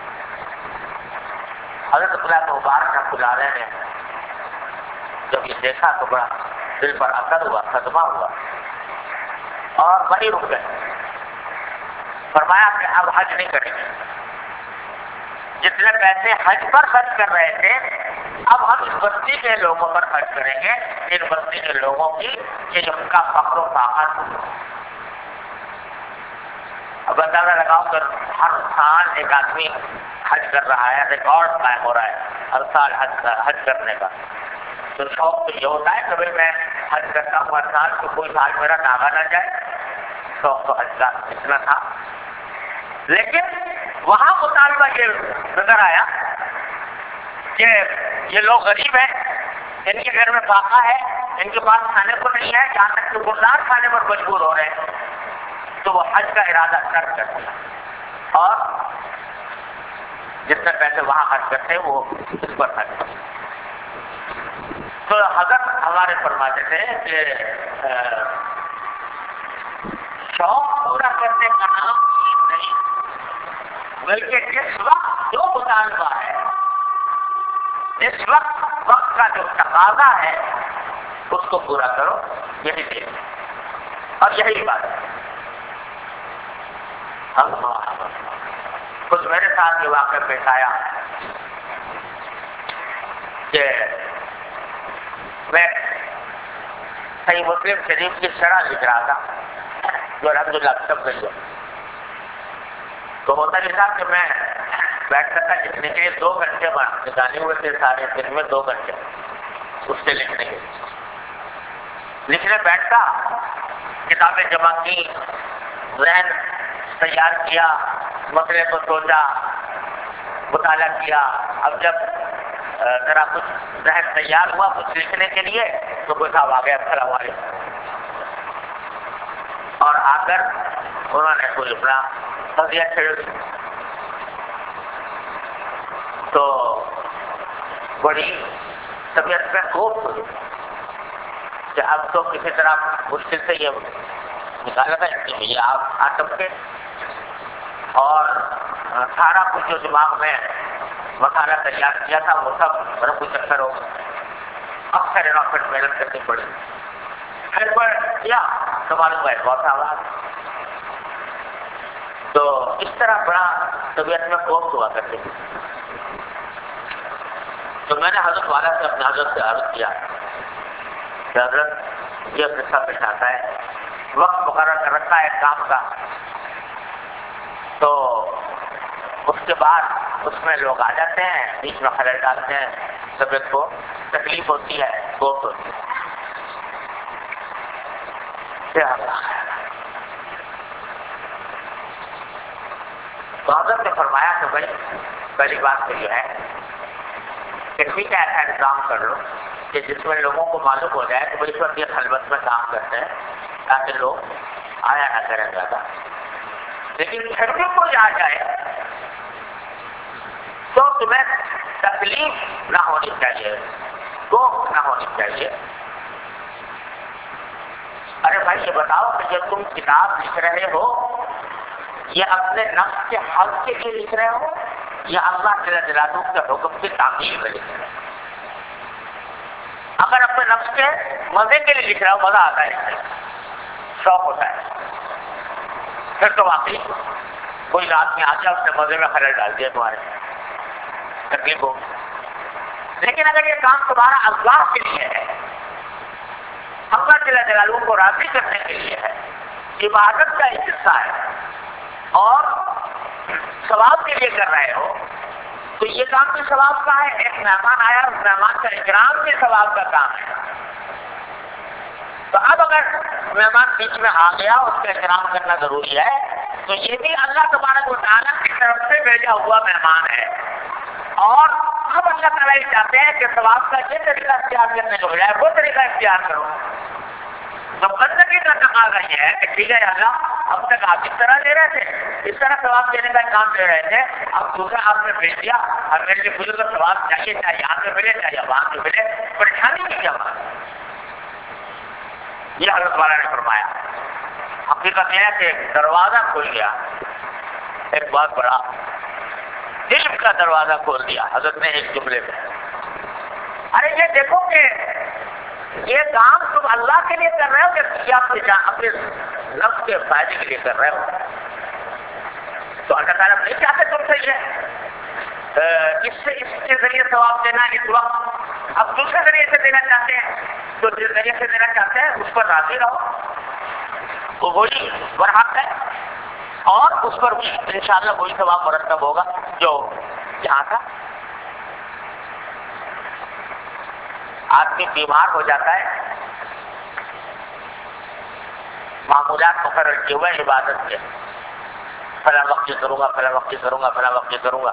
حضرت عبداللہ مبارک رحمۃ اللہ علیہ نے جب یہ دیکھا تو بڑا دل پر اثر ہوا, صدمہ ہوا, اور وہیں رک گئے. فرمایا کہ اب حج نہیں کریں گے, جتنے پیسے حج پر خرچ کر رہے تھے اب ہم اس بستی کے لوگوں پر خرچ کریں گے, ان بستی کے لوگوں کی کہ ان کا فقر و فاقہ. اب اندازہ لگاؤ کر ہر سال ایک آدمی حج کر رہا ہے, ریکارڈ قائم ہو رہا ہے ہر سال حج حج کرنے کا. تو شوق تو یہ ہوتا ہے کہ بھائی میں حج کرتا ہوں ہر سال, تو کوئی سال میرا ناغا نہ جائے. شوق تو حج کا اتنا تھا. لیکن وہاں مطالبہ یہ نظر آیا کہ یہ لوگ غریب ہیں, ان کے گھر میں فاقہ ہے, ان کے پاس کھانے کو نہیں ہے, جہاں تک کہ مردار کھانے پر مجبور ہو رہے ہیں. تو وہ حج کا ارادہ ترک کر دیا اور جتنے پیسے وہاں خرچ کرتے ہیں وہ اس پر خرچ کرتے ہیں۔ تو حضرت ہمارے فرماتے تھے کہ شوق پورا کرنے کا نام چیز نہیں، بلکہ اس وقت جو مطالبہ ہے، اس وقت وقت کا جو تقاضا ہے اس کو پورا کرو، یہی دین اور یہی بات ہے۔ کچھ میرے ساتھ یہ واقعہ پیش آیا کہ میں صحیح مسلم شریف کی شرح لکھ رہا تھا جو الحمدللہ سب گئی ہے، تو ہوتا یہ تھا کہ میں بیٹھتا تھا لکھنے کے دو گھنٹے بعد نکالے ہوئے تھے سارے دن میں دو گھنٹے اس سے لکھنے کے لکھنے بیٹھتا، کتابیں جمع کی، ذہن تیار کیا، مسئلے کو سوچا، مطالعہ کیا۔ اب جب ذرا کچھ ذہن تیار ہوا کچھ لکھنے کے لیے تو کوئی صاحب آ گیا السلام علیکم، اور آ کر انہوں نے کوئی اپنا قضیہ چھیڑ دی، تو بڑی طبیعت میں خوف ہوئی کہ اب تو کسی طرح مشکل سے یہ نکالا تھا کہ یہ آپ آ سکتے، اور سارا کچھ جو دماغ میں مسالہ تیار کیا تھا وہ سب رفو چکر ہو، اکثر راکٹ محنت کرنی پڑی، پھر پر کیا تو معلوم ہے بہت آواز، تو اس طرح بڑا طبیعت میں خوف ہوا کرتے تھے۔ تو میں نے حضرت والا سے اپنے حضرت سے عرض کیا کہ حضرت یہ قصہ پیش آتا ہے، وقت مقرر کر رکھا ہے کام کا، تو اس کے بعد اس میں لوگ آ جاتے ہیں، بیچ میں خلل ڈالتے ہیں، طبیعت کو تکلیف ہوتی ہے، خوف ہوتی ہے۔ تو حضرت نے فرمایا کہ بھائی پہلی بات تو یہ ہے کہ ٹھیک ہے ایسا انتظام کر لو کہ جس میں لوگوں کو معلوم ہو جائے کہ بھائی اس وقت یہ خلوت میں کام کرتے ہیں تاکہ لوگ آیا نہ کریں زیادہ، لیکن پھر بھی کوئی آ جائے تو تمہیں تکلیف نہ ہونی چاہیے، خوف نہ ہونی چاہیے۔ ارے بھائی یہ بتاؤ کہ جب تم کتاب لکھ رہے ہو یہ اپنے نفس کے حل کے لیے لکھ رہے ہو یا اللہ جل جلالہ کے حکم کی تعمیل میں لکھ رہے ہو؟ اگر اپنے نفس کے مزے کے لیے لکھ رہے ہو، مزہ آتا ہے، شوق ہوتا ہے، پھر تو واقعی کوئی رات میں آ گیا اس نے مزے میں خلل ڈال دیا، تمہارے تکلیف ہو۔ لیکن اگر یہ کام تمہارا اللہ کے لیے ہے، اللہ جل جلالہ کو راضی کرنے کے لیے ہے، عبادت کا ایک حصہ ہے اور ثواب کے لیے کر رہے ہو، تو یہ کام بھی ثواب کا ہے۔ ایک مہمان آیا، اس مہمان کا اکرام بھی ثواب کا کام ہے۔ تو اب اگر مہمان بیچ میں آ گیا اس کا اکرام کرنا ضروری ہے، تو یہ بھی اللہ تبارک و تعالیٰ کی طرف سے بھیجا ہوا مہمان ہے، اور اب اللہ تعالیٰ یہ چاہتے ہیں کہ ثواب کا یہ طریقہ اختیار کرنے کو بجائے وہ طریقہ اختیار کرو۔ تو بندگی کا تقاضا یہ ہے کہ ٹھیک ہے اللہ اب تک آپ اس طرح دے رہے تھے، اس طرح ثواب دینے کا کام دے رہے تھے، اب دوسرا آپ نے بھیج دیا، اور میرے لیے مجھے تو ثواب چاہیے، چاہے یہاں سے ملے چاہے وہاں سے ملے، پریشانی کی کیا بات؟ یہ حضرت والا نے فرمایا۔ حقیقت یہ ہے کہ دروازہ کھل گیا، ایک بہت بڑا علم کا دروازہ کھول دیا حضرت نے ایک جملے میں۔ ارے یہ دیکھو کہ یہ کام تم اللہ کے لیے کر رہے ہو کہ اپنے اپنے نفس کے فائدے کے لیے کر رہے ہو؟ تو اللہ تعالیٰ نہیں چاہتے تم سے یہ اس سے اس کے ذریعے ثواب دینا اس وقت، اب دوسرے ذریعے سے دینا چاہتے ہیں، تو جس ذریعے سے دینا چاہتے ہیں اس پر راضی رہو، وہ وہی برحق ہے، اور اس پر بھی انشاءاللہ وہی ثواب مرتب ہوگا جو یہاں تھا۔ آدمی بیمار ہو جاتا ہے، معمولات مقرر کیے ہوئے عبادت کے، فلاں وقت یہ کروں گا، فلاں وقت یہ کروں گا، فلاں وقت یہ کروں گا،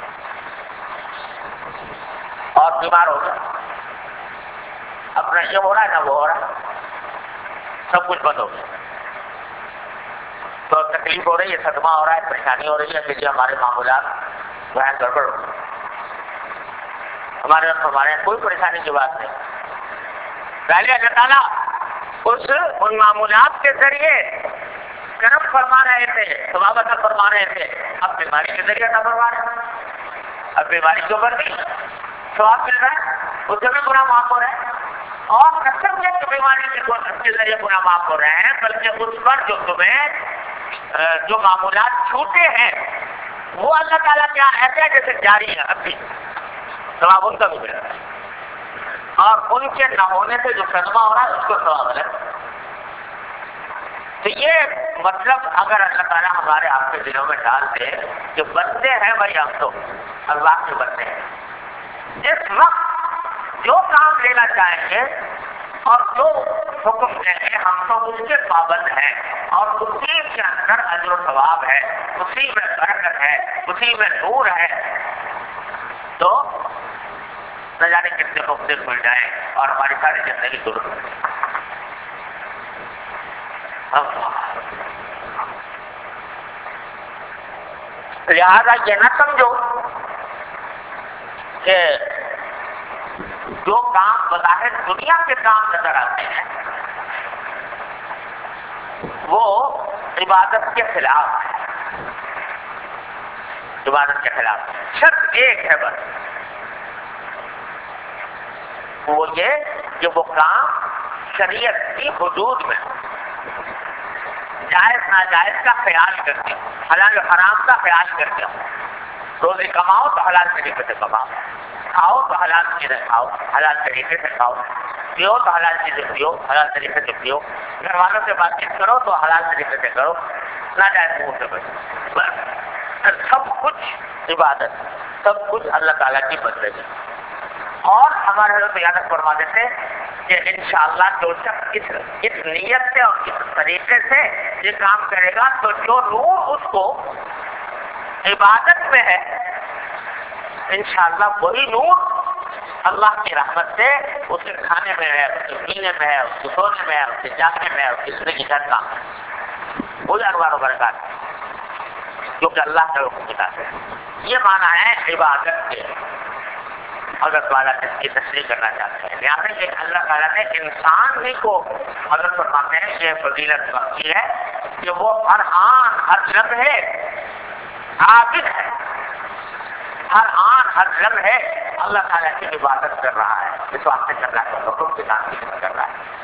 اور بیمار ہو گیا، اپنا یہ ہو رہا ہے نہ وہ ہو رہا ہے، سب کچھ بند ہو گیا۔ تکلیف ہو رہی ہے، صدمہ ہو رہا ہے، پریشانی ہو رہی ہے کہ جی ہمارے معمولات جو ہے گڑبڑ ہو ہمارے ہمارے کوئی پریشانی کی بات نہیں. پہلے اللہ تعالیٰ اس ان معمولات کے ذریعے کرم فرما رہے تھے، ثواب عطا فرما رہے تھے. اب بیماری کے ذریعے عطا فرما رہے ہیں. اب بیماری کے اوپر بھی ثواب مل رہا ہے، اس سے بھی گناہ معاف ہو رہا ہے. اور کثرت میں جو بیماری کے ذریعے گناہ معاف ہو رہے ہیں، بلکہ اس پر جو تمہیں جو معمولات چھوٹے ہیں وہ اللہ تعالیٰ کیا ایسے ہیں جیسے جاری ہیں، اب بھی ثواب ان کا بھی مل رہا ہے. اور ان کے نہ ہونے سے جو صدمہ ہو رہا ہے اس کو ثواب ہے. تو یہ مطلب اگر اللہ تعالیٰ ہمارے آپ کے دلوں میں ڈال دے کہ بندے ہیں بھائی، ہم تو اللہ کے بندے ہیں، اس وقت جو کام لینا چاہیں گے اور جو حکم دیں گے ہم تو اس کے پابند ہیں، اور اسی کے اندر اجر و ثواب ہے، اسی میں برکت ہے، اسی میں نور ہے. تو نہ جانے کتنے مختلف مل جائیں اور ہماری ساری زندگی درست ہو جائے. لہذا یہ نہ سمجھو کہ جو کام بظاہر دنیا کے کام نظر آتے ہیں وہ عبادت کے خلاف ہے. عبادت کے خلاف شرط ایک ہے بس، وہ یہ کہ وہ کام شریعت کی حدود میں جائز ناجائز کا خیال کرتے ہو، حلال و حرام کا خیال کرتے ہو. روزی کماؤ تو حلال طریقے سے کماؤ، کھاؤ تو حلال چیزیں کھاؤ، حلال طریقے سے کھاؤ، پیو تو حلال چیزیں پیو، حلال طریقے سے پیو، گھر والوں سے بات چیت کرو تو حلال طریقے سے کرو، ناجائز منہ سے بچو. بس سب کچھ عبادت، سب کچھ اللہ تعالیٰ کی بندگی. اور ہمارے حضرت بیان فرما دیتے کہ انشاءاللہ جو شخص اس اس نیت سے اور اس طریقے سے یہ کام کرے گا تو جو نور اس کو عبادت میں ہے انشاءاللہ وہی نور اللہ کی رحمت سے اس کے کھانے میں ہے، اس کے پینے میں ہے، اس کے سونے میں ہے، اس کے جاگنے میں ہے، اس کی زندگی کا کام ہے. وہی انوار و برکات جو کہ اللہ کا حکم بتاتے ہیں. یہ معنی ہے عبادت کے. حضرت والا اس کی تشریح کرنا چاہتے ہیں. یعنی کہ اللہ تعالیٰ نے انسان ہی کو حضرت فرماتے ہیں یہ فضیلت بخشی ہے کہ وہ ہر آن ہر لمحے عابد ہے، ہر آن ہر لمحے اللہ تعالیٰ کی عبادت کر رہا ہے. اس واسطے کر رہا ہے حکم کے کام کی کر رہا ہے.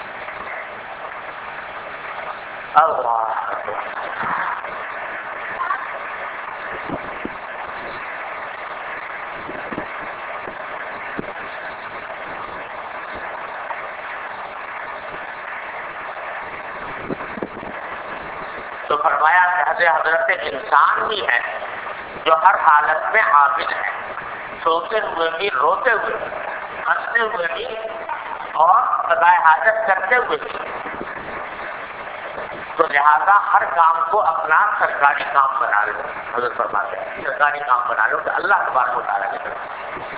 اللہ تو فرمایا کہ حضرت انسان بھی ہے جو ہر حالت میں عابد ہے، سوتے ہوئے بھی، روتے ہوئے بھی، ہنستے ہوئے بھی اور قضائے حاجت کرتے ہوئے بھی. تو لہذا ہر کام کو اپنا سرکاری کام بنا لو. حضرت فرماتے ہیں سرکاری کام بنا لو کہ اللہ تبارک و تعالیٰ کی طرف.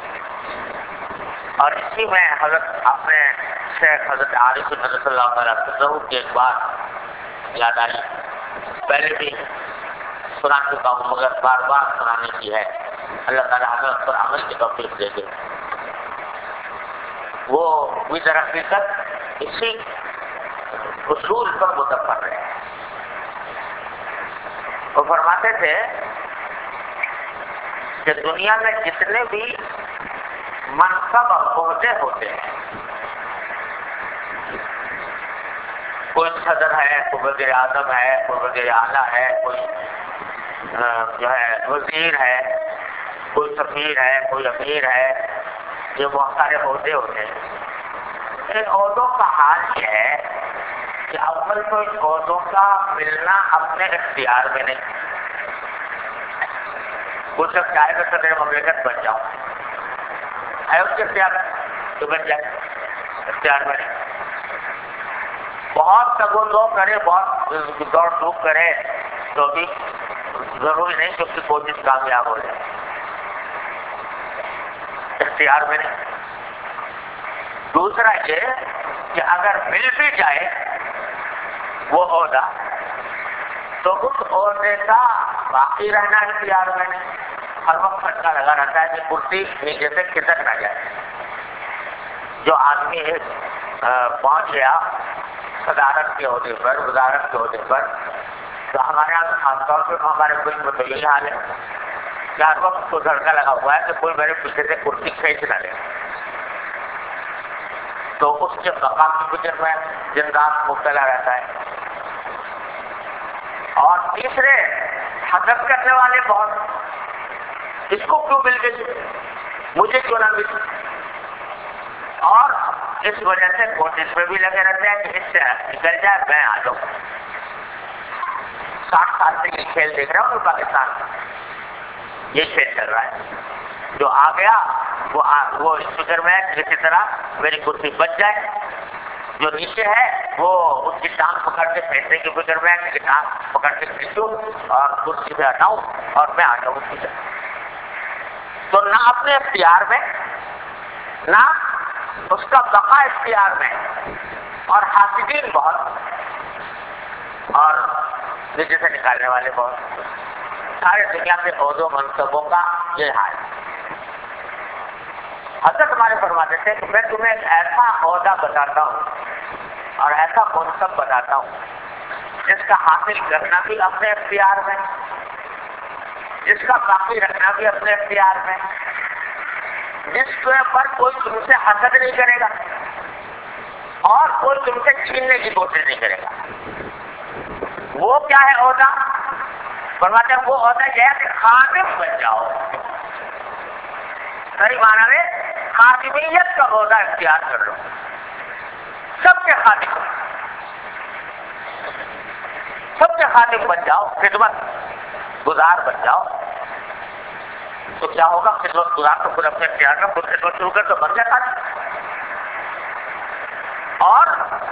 اور اسی میں حضرت اپنے شیخ حضرت عارف حضرت اللہ تعالیٰ عنہ کی ایک بات یاد آئی. پہلے بھی سنا چکا ہوں مگر بار بار سنانے کی ہے. اللہ تعالیٰ ہمیں اس پر عمل کی توفیق دے دے. وہ بھی در حقیقت اسی اصول پر متفق ہے. وہ فرماتے تھے کہ دنیا میں جتنے بھی منصب اور عہدے ہوتے ہیں، کوئی صدر ہے، کوئی وزیر اعظم ہے، کوئی وزیر اعلیٰ ہے، کوئی جو ہے وزیر ہے، کوئی سفیر ہے، کوئی امیر ہے، یہ بہت سارے عہدے ہوتے ہیں. ان عہدوں کا حال یہ ہے کہ اول تو ان عہدوں کا ملنا اپنے اختیار میں نہیں. کچھ شخص چاہے تو صدر مملکت بن جاؤں ہے اس کے اختیار میں تو بن جائے، اختیار میں نہیں. بہت تگ و دو کرے، بہت دوڑ دھوپ کرے تو بھی ضروری نہیں کہ اس کی کوشش کامیاب ہو جائے، اختیار میں نہیں. دوسرا یہ کہ اگر مل بھی جائے وہ عہدہ تو اس عہدے کا باقی رہنا اختیار میں نہیں، ہر وقت پھٹکا لگا رہتا ہے کہ کرسی نیچے سے کھسک نہ جائے۔ جو آدمی پہنچ گیا صدارت کے عہدے پر، وزارت کے عہدے پر، تو ہمارے یہاں خاص طور پہ ہمارے ملک میں تو یہی حال ہے کہ ہر وقت کو دھڑکا لگا ہوا ہے کہ کوئی میرے پیچھے سے کرسی کھینچ نہ لے، تو اس کے بقا کی فکر میں دن رات مبتلا رہتا ہے۔ اور تیسرے، حسد کرنے والے بہت، اس کو کیوں مل گئی، مجھے کیوں نہ ملی، اور اس وجہ سے کوشش میں بھی لگے رہتے ہیں کہ اس سے نکل جائے، میں آ جاؤں۔ ساٹھ سال سے یہ کھیل دیکھ رہا ہوں پاکستان میں، یہ کھیل چل رہا ہے، جو آ گیا وہ آ, وہ اس فکر میں ہے کسی طرح میری کرسی بچ جائے، جو نیچے ہے وہ اس کی ٹانگ پکڑ کے پھینکنے کی فکر میں ہے کہ ٹانگ پکڑ کے کھینچوں اور کرسی سے ہٹاؤں اور میں آ جاؤں اس کی طرح۔ تو نہ اپنے اختیار میں، نہ اس کا بقا اختیار میں، اور حاسدین بہت، اور نیچے سے نکالنے والے بہت۔ سارے دنیا میں عہدوں منصبوں کا یہ حال ہے۔ حضرت ہمارے فرماتے تھے کہ میں تمہیں ایک ایسا عہدہ بتاتا ہوں اور ایسا منصب بتاتا ہوں جس کا حاصل کرنا بھی اپنے اختیار میں، جس کا باقی رکھنا بھی اپنے اختیار میں، جس پر کوئی تم سے حسد نہیں کرے گا اور کوئی تم سے چھیننے کی کوشش نہیں کرے گا۔ وہ کیا ہے عہدہ؟ فرماتے ہیں وہ عہدہ یہ ہے کہ خادم بن جاؤ، صحیح معنی میں خادمیت کا عہدہ اختیار کر لو، سب کے خادم، سب کے خادم بن جاؤ، خدمت گزار بن جاؤ۔ تو کیا ہوگا؟ خدمت گزار تو خود اپنے اختیار میں خود خدمت شروع کر تو بن جاتا ہے، اور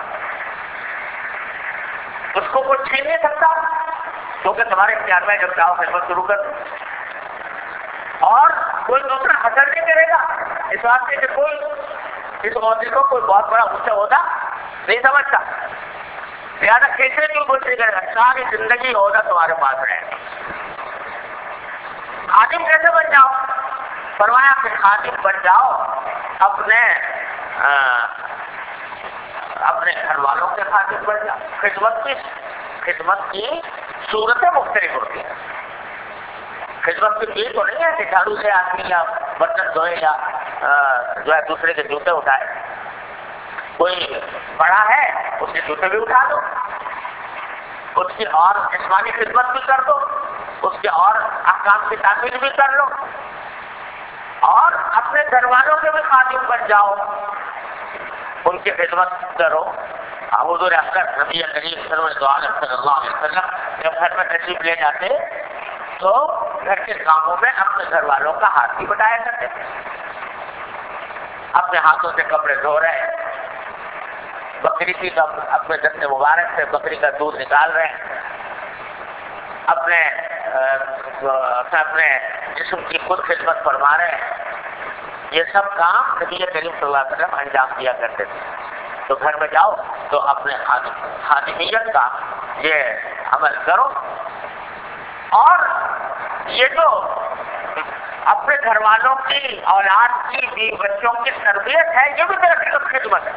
اس کو کوئی چھین نہیں سکتا کیونکہ تمہارے اختیار میں جب چاہو خدمت شروع کر، اور کوئی دوسرا حسد نہیں کرے گا اس واسطے کہ کوئی اس عہدے کو کوئی بہت بڑا اونچا عہدہ نہیں سمجھتا، زیادہ کھینچنے کی کوشش نہیں کرے گا، ساری زندگی عہدہ تمہارے پاس رہے گا۔ خادم کیسے بن جاؤ؟ فرمایا کہ خادم بن جاؤ اپنے آ, اپنے گھر والوں کے خادم بن جاؤ۔ خدمت کی خدمت کی صورتیں مختلف ہوتی ہیں۔ خدمت کی چیز تو نہیں ہے کہ جھاڑو سے آدمی یا برتن دھوئے یا جو ہے دوسرے کے جوتے اٹھائے، کوئی بڑا ہے اس کے جوتے بھی اٹھا دو، اس کی اور جسمانی خدمت بھی کر دو، اس کے اور احکام کی تعمیل بھی کر لو، اور اپنے گھر والوں کے بھی خادم بن جاؤ، ان کی خدمت کرو۔ حضور اکرم نبی کریم صلی اللہ علیہ وسلم جب گھر میں تشریف لے جاتے تو گھر کے کاموں میں اپنے گھر والوں کا ہاتھ بھی بٹایا کرتے، اپنے ہاتھوں سے کپڑے دھو رہے ہیں، بکری کی اپنے دست مبارک سے بکری کا دودھ نکال رہے ہیں، اپنے اپنے جسم کی خود خدمت فرما رہے ہیں، یہ سب کام نبی کریم صلی اللہ علیہ وسلم انجام دیا کرتے تھے۔ تو گھر میں جاؤ تو اپنے خادمیت کا یہ عمل کرو، اور یہ جو اپنے گھر والوں کی، اولاد کی، بیوی بچوں کی تربیت ہے، یہ بھی میرا خدمت ہے۔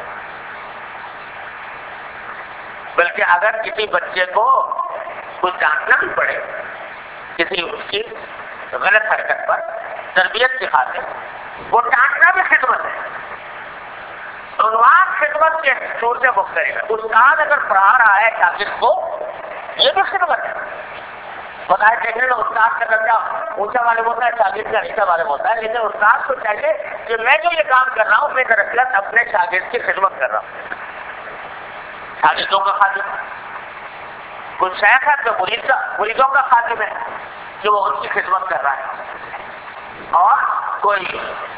بلکہ اگر کسی بچے کو کچھ ڈانٹنا بھی پڑے کسی اس کی غلط حرکت پر تربیت کی خاطر، وہ ڈانٹنا بھی خدمت ہے۔ عنوان خدمت کے طور سے مختلف ہے۔ استاد اگر پڑھا رہا ہے شاگرد کو، یہ بھی خدمت ہے۔ بتائے دیکھنے میں استاد کا درجہ اونچا والے ہوتا ہے، شاگرد کا نیچا والے ہوتا ہے، لیکن استاد کو چاہیے کہ میں جو یہ کام کر رہا ہوں میں دراصل اپنے شاگرد کی خدمت کر رہا ہوں، شاگردوں کا خادم۔ کوئی شیخ ہے تو مرید کا مریدوں کا خادم ہے جو وہ ان کی خدمت کر رہا ہے، اور کوئی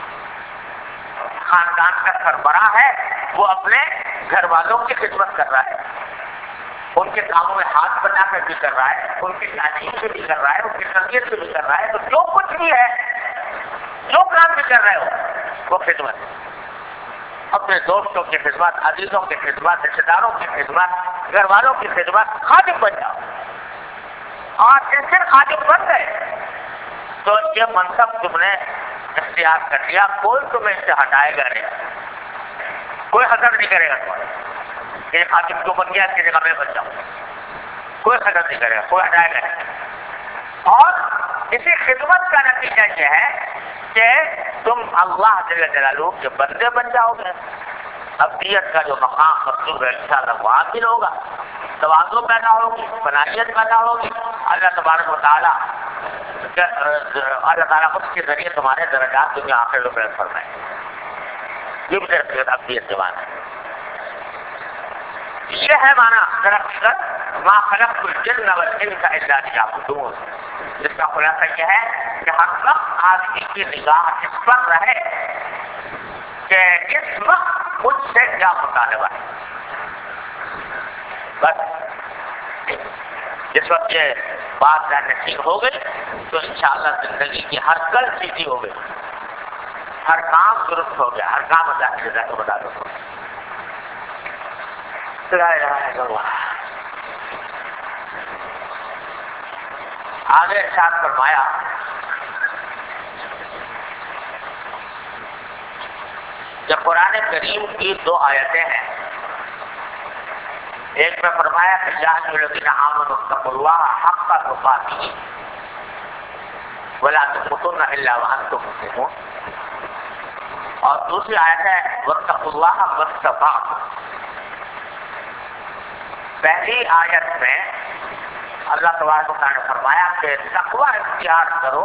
خاندان کا سربراہ ہے وہ اپنے گھر والوں کی خدمت کر رہا ہے، ان کے کاموں میں ہاتھ بٹا کر بھی کر رہا ہے، ان کی تعلیم سے بھی کر رہا ہے، ان کی تربیت سے بھی کر رہا ہے۔ تو جو کچھ بھی ہے، جو کام بھی کر رہے ہو وہ خدمت ہے۔ اپنے دوستوں کی خدمت، عزیزوں کی خدمت، رشتے داروں کی خدمت، گھر والوں کی خدمت، خادم بن جاؤ۔ اور جس دن خادم بن گئے تو یہ منصب تم نے اختیار کر لیا، کوئی تمہیں سے ہٹائے گا نہیں، کوئی حسد نہیں کرے گا تمہارا کہ خادم کیوں بن گیا، اس کی جگہ میں بن جاؤں، کوئی حسد نہیں کرے گا، کوئی ہٹائے گا نہیں۔ اور اسی خدمت کا نتیجہ یہ ہے کہ تم اللہ جل جلالہ کے بندے بن جاؤ گے، ابدیت کا جو مقام مطلوب ہے انشاءاللہ وہ حاصل ہوگا، تواضع پیدا ہوگی، فنائیت پیدا ہوگی، اللہ تبارک و تعالیٰ اللہ تعالیٰ خود کے ذریعے تمہارے درجات دنیا آخرت میں بلند فرمائیں گے۔ یہ بھی درجات ابدیت کے معنی ہے۔ یہ ہے معنی درخت ما خلقت الجن والانس الا لیعبدون، جس کا خلاصہ یہ ہے کہ ہر وقت آدمی کی نگاہ اس پر رہے کہ اس وقت مجھ سے کیا مطالبہ ہے، بس جس وقت یہ بات کا نصیب ہو گئی تو انشاءاللہ زندگی کی ہر کل سیدھی ہو گئی، ہر کام درست ہو گیا، ہر کام اللہ کی رضا کے مطابق ہو گیا۔ لا الہ الا اللہ۔ آگے ارشاد فرمایا جب قرآن کریم کی دو آیتیں ہیں، ایک میں فرمایا کہ یا ایھا الذین آمنوا اتقوا اللہ حق تقاتہ ولا تموتن الا وانتم مسلمون، اور دوسری آیت ہے واتقوا اللہ ما استطعتم۔ پہلی آیت میں اللہ تبارک و تعالیٰ نے فرمایا کہ تقوی اختیار کرو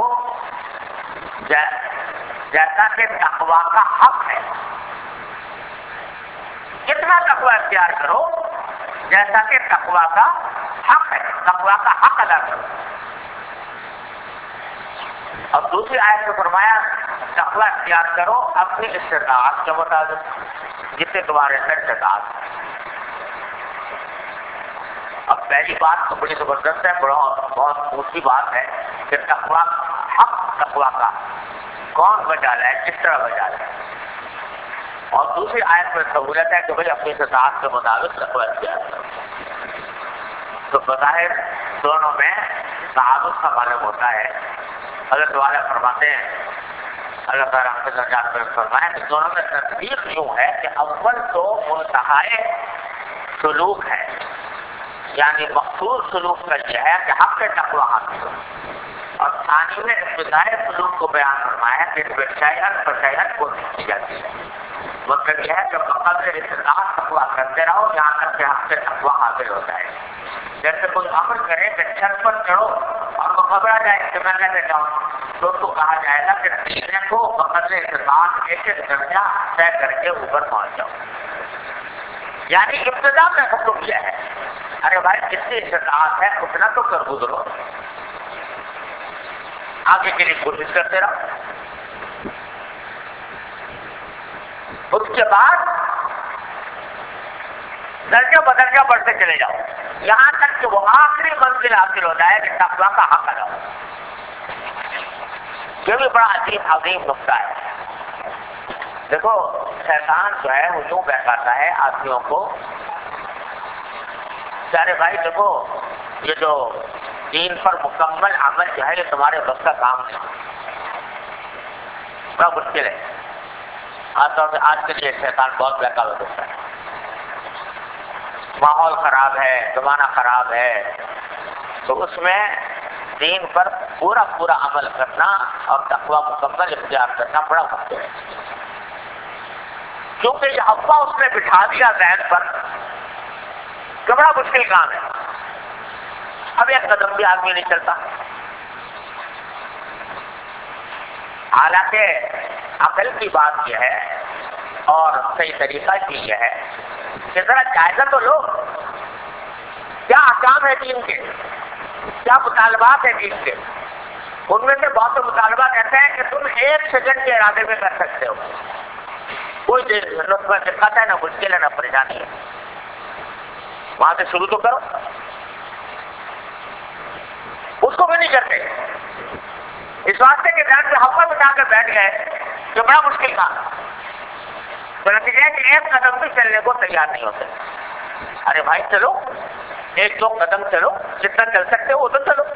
جیسا کہ تقوی کا حق ہے، کتنا تقوی اختیار کرو جیسا کہ تقوی کا حق ہے، تقوی کا حق ادا کرو۔ اور دوسری آیت میں فرمایا تقوی اختیار کرو اپنی استطاعت کے مطابق، جتنے تمہارے اندر استطاعت ہے۔ اب پہلی بات تو بڑی زبردست ہے، بڑا بہت اونچی بات ہے کہ تقوی حق تقوی کا کون بجا لائے، کس طرح بجا لائے، اور دوسری آیت میں سہولت ہے کہ بھائی اپنی استطاعت کے مطابق تقوی اختیار کرو۔ تو بظاہر دونوں میں تعارض کا معلوم ہوتا ہے۔ حضرت والا فرماتے ہیں اللہ تعالیٰ کے درجات میں فرمایا کہ دونوں میں تصدیق یوں ہے کہ اول تو منتہائے سلوک ہے، یعنی مقصود سلوک کا یہ ہے کہ حق تقوی حاصل ہو، اور ثانی میں ابتدائی سلوک کو بیان فرمایا کہ اس میں شیئن فشیئن کوشش کی جاتی ہے، مطلب یہ ہے کہ بقدر استطاعت تقوی کرتے رہو یہاں تک کہ حق تقوی حاصل ہو جائے۔ جیسے کوئی عمل کرے کہ چھت پر چڑھو اور وہ گھبرا جائے کہ میں کیسے جاؤں، تو اس کو کہا جائے گا کہ سیکھنے کو بقدر استطاعت ایک ایک درجہ طے کر کے اوپر پہنچ جاؤ، یعنی ابتدا میں حکم کیا ہے ارے بھائی کتنی استطاعت ہے اتنا تو کر گزرو، آگے کے لیے کوشش کرتے رہو۔ اس کے بعد درجہ بدرجہ بڑھتے چلے جاؤ یہاں تک کہ وہ آخری منزل حاصل ہو جائے کہ تقوی کا حق ادا ہو۔ یہ بھی بڑا عجیب عظیم نقطہ ہے۔ دیکھو شیطان جو ہے وہ یوں بہکاتا ہے آدمیوں کو، سارے بھائی دیکھو یہ جو دین پر مکمل عمل جو ہے یہ تمہارے بس کا کام نہیں، بڑا مشکل ہے۔ خاص طور سے آج کے لیے شیطان بہت بہکاوا دیتا ہے، ماحول خراب ہے، زمانہ خراب ہے، تو اس میں دین پر پورا پورا عمل کرنا اور تقوی مکمل اختیار کرنا بڑا مشکل ہے، کیونکہ یہ افواہ اس نے بٹھا دیا ذہن پر کہ بڑا مشکل کام ہے، اب ایک قدم بھی آدمی نہیں چلتا۔ حالانکہ عقل کی بات یہ ہے اور صحیح طریقہ بھی یہ ہے کہ ذرا جائزہ تو لو، کیا احکام ہے دین کے، کیا مطالبات ہیں دین کے۔ ان میں سے بہت سے مطالبات کہتے ہیں کہ تم ایک سیکنڈ کے ارادے میں کر سکتے ہو، کوئی نسخہ دقت ہے نہ مشکل ہے نہ پریشانی ہے، وہاں سے شروع تو کرو، اس کو بھی نہیں کرتے، اس واسطے کے ذہن سے ہوا بٹا کر بیٹھ گئے کہ بڑا مشکل کام، تو نتیجہ ہے کہ ایک قدم بھی چلنے کو تیار نہیں ہوتے۔ ارے بھائی چلو، ایک دو قدم چلو، جتنا چل سکتے ہو اتنا چلو،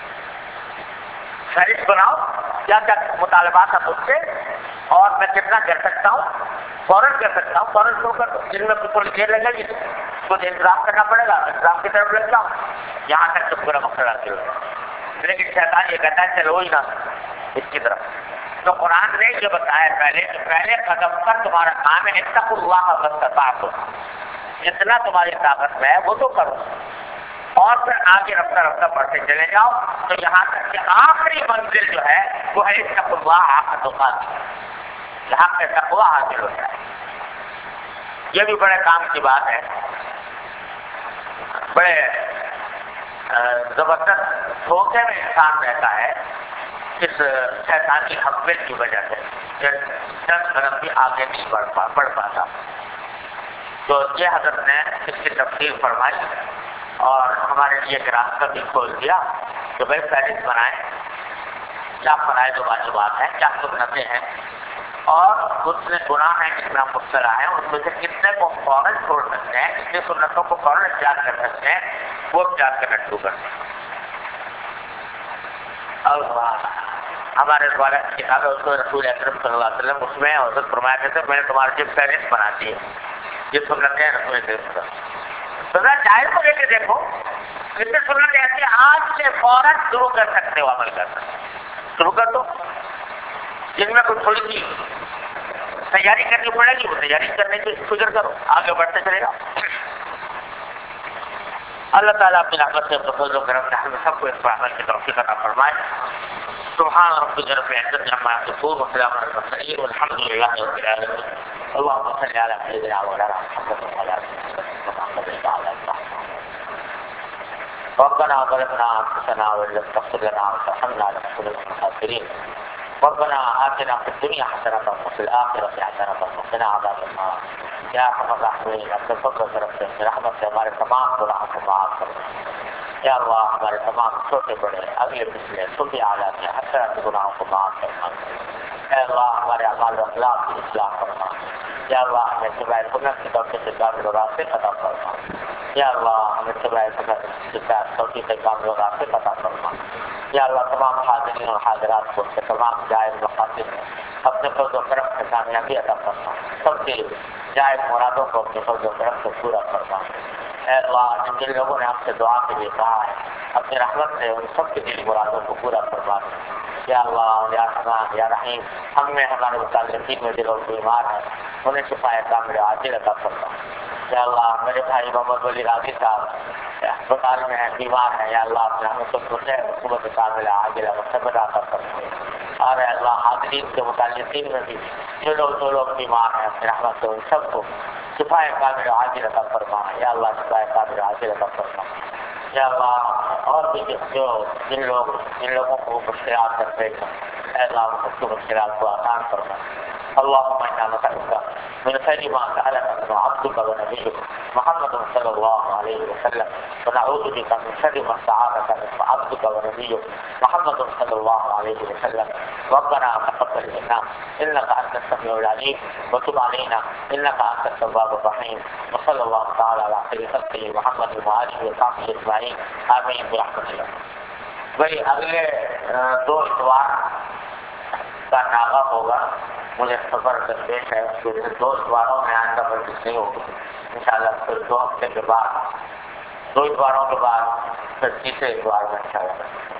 فہرست بناؤ کیا کیا مطالبات ہیں مجھ سے اور میں کتنا کر سکتا ہوں، فوراً کر سکتا ہوں فوراً شروع کر دو، جن میں تھوڑی دیر لگے گی کچھ انتظام کرنا پڑے گا، انتظام کی طرف لگ جاؤ یہاں تک تو پورا مقصد حاصل ہو۔ لیکن شیطان یہ کہتا ہے چلو ہی نہ اس کی طرف، تو قرآن نے یہ بتایا پہلے کہ پہلے قدم پر تمہارا کام ہے اتقوا اللہ مستطعتم، جتنا تمہاری طاقت میں ہے وہ تو کرو، اور پھر آگے رفتہ رفتہ بڑھتے چلے جاؤ، تو یہاں تک کہ آخری منزل جو ہے وہ ہے اتقوا اللہ حق تقاته، یہاں پہ تقویٰ حاصل ہو جائے۔ یہ بھی بڑے کام کی بات ہے، بڑے زبردست دھوکے میں انسان رہتا ہے اس شیطانی حقیقت کی وجہ سے، دس قدم بھی آگے نہیں بڑھ پا بڑھ پاتا۔ تو یہ حضرت نے اس کی تفصیل فرمائی اور ہمارے لیے ایک راستہ بھی کھول دیا کہ بھائی فہرست بنائیں کیا فرائض و واجبات ہیں، کیا سنتیں ہیں، اور اس میں گناہ ہیں جس میں ہم مبتلا ہیں اس میں سے کتنے کو فوراً چھوڑ سکتے ہیں، کتنی سنتوں کو فوراً اختیار کر سکتے ہیں، وہ اختیار کرنا شروع کر سکتے ہیں۔ اور ہمارے دوارا کتاب ہے اس کو رسول اکرم صلی اللہ علیہ وسلم اس میں حضرت فرمایا کرتے ہیں میں نے تمہارے لیے فہرست بنا دی ہے، یہ سنتیں ہیں رسول اکرم صلی اللہ علیہ وسلم۔ تو ذرا چاہے کو لے کے دیکھو کتنے سنتیں ایسے آج سے فوراً شروع کر سکتے ہو عمل کرنا، شروع کر دو، جن میں کوئی تھوڑی سی تیاری کرنی پڑے گی وہ تیاری کرنے کی فکر کرو، آگے بڑھتے چلے گا۔ اللہ تعالیٰ اپنی رحمت سے فضل و کرم سے ہم سب کو اس پر عمل کی توفیق عطا فرمائے۔ سبحان ربک رب العزة عما یصفون وسلام علی المرسلین والحمد للہ رب العالمین۔ اللهم صل علی سیدنا مولانا محمد وعلى آل محمد وعلى آل محمد۔ ربنا ظلمنا انفسنا وان لم تغفر لنا وترحمنا لنكن من الخاسرين۔ ربنا آتنا في الدنيا حسنة وفي الآخرة حسنة وقنا عذاب النار۔ یا ارحم الراحمین اپنے فضل و کرم سے رحمت سے ہمارے تمام گناہوں کو معاف کرو۔ یا اللہ ہمارے تمام چھوٹے بڑے اگلے پچھلے چھوٹے اعلیٰ کے حسرت گناہوں کو معاف فرما۔ یا اللہ ہمارے اعمال و اخلاق کی اصلاح فرما۔ یا اللہ ہمیں اتباع سنت کی توفیق سے کامل و راسخ عطا فرما۔ یا اللہ ہمیں اتباع سنت کی توفیق سے کامل و راسخ عطا فرما۔ یا اللہ تمام حاضرین اور حاضرات کو سے تمام جائز مقاصد میں اپنے فضل و کرم سے کامیابی عطا فرما، سب کے جائز مرادوں کو اپنے فضل و کرم سے پورا فرما۔ اے اللہ جن جن لوگوں نے ہم سے دعا کے لیے کہا ہے اپنی رحمت سے ان سب کے دل مرادوں کو پورا فرما۔ یا اللہ یا رحمان یا رحیم ہم میں ہمارے متعلقین میں دلوں کو بیمار ہیں انہیں شفا کامل عاجل عطا فرما۔ یا اللہ میرے بھائی محمد ولی راضی صاحب اسپتال میں ہیں بیمار ہیں، یا اللہ اپنے رحمت سے حکومت کامل عاجل مستقبل عطا فرما۔ اور اے اللہ حاضرین کے متعلقین میں بھی جو لوگ جو لوگ بیمار ہیں اپنے رحمت سے ان سب کو شفا کامل عاجل عطا فرما۔ یا اللہ شفا کامل عاجل عطا فرما۔ یا اللہ اور بھی جو جن لوگ جن لوگوں کو مشکلات کرتے ہیں اے اللہ ان کو مشکلات کو آسان فرما۔ اللهم انا نسألك من خير ما سألك منه عبدك ونبيك محمد صلى الله عليه وسلم ونعوذ بك من شر ما استعاذك منه عبدك ونبيك محمد صلى الله عليه وسلم۔ ربنا تقبل منا انك انت السميع العليم وتب علينا انك انت التواب الرحيم، وصلى الله تعالى على خير خلقه محمد وآله وصحبه اجمعين آمين برحمت اللہ۔ بھائی اگلے دو اتوار کا ناغہ ہوگا، مجھے خبر درپیش ہے کہ دو اتواروں میں آئندہ ورزش نہیں ہوگی انشاءاللہ، پھر دو ہفتے کے بعد دو اتواروں کے بعد پھر تیسرے اتوار میں انشاءاللہ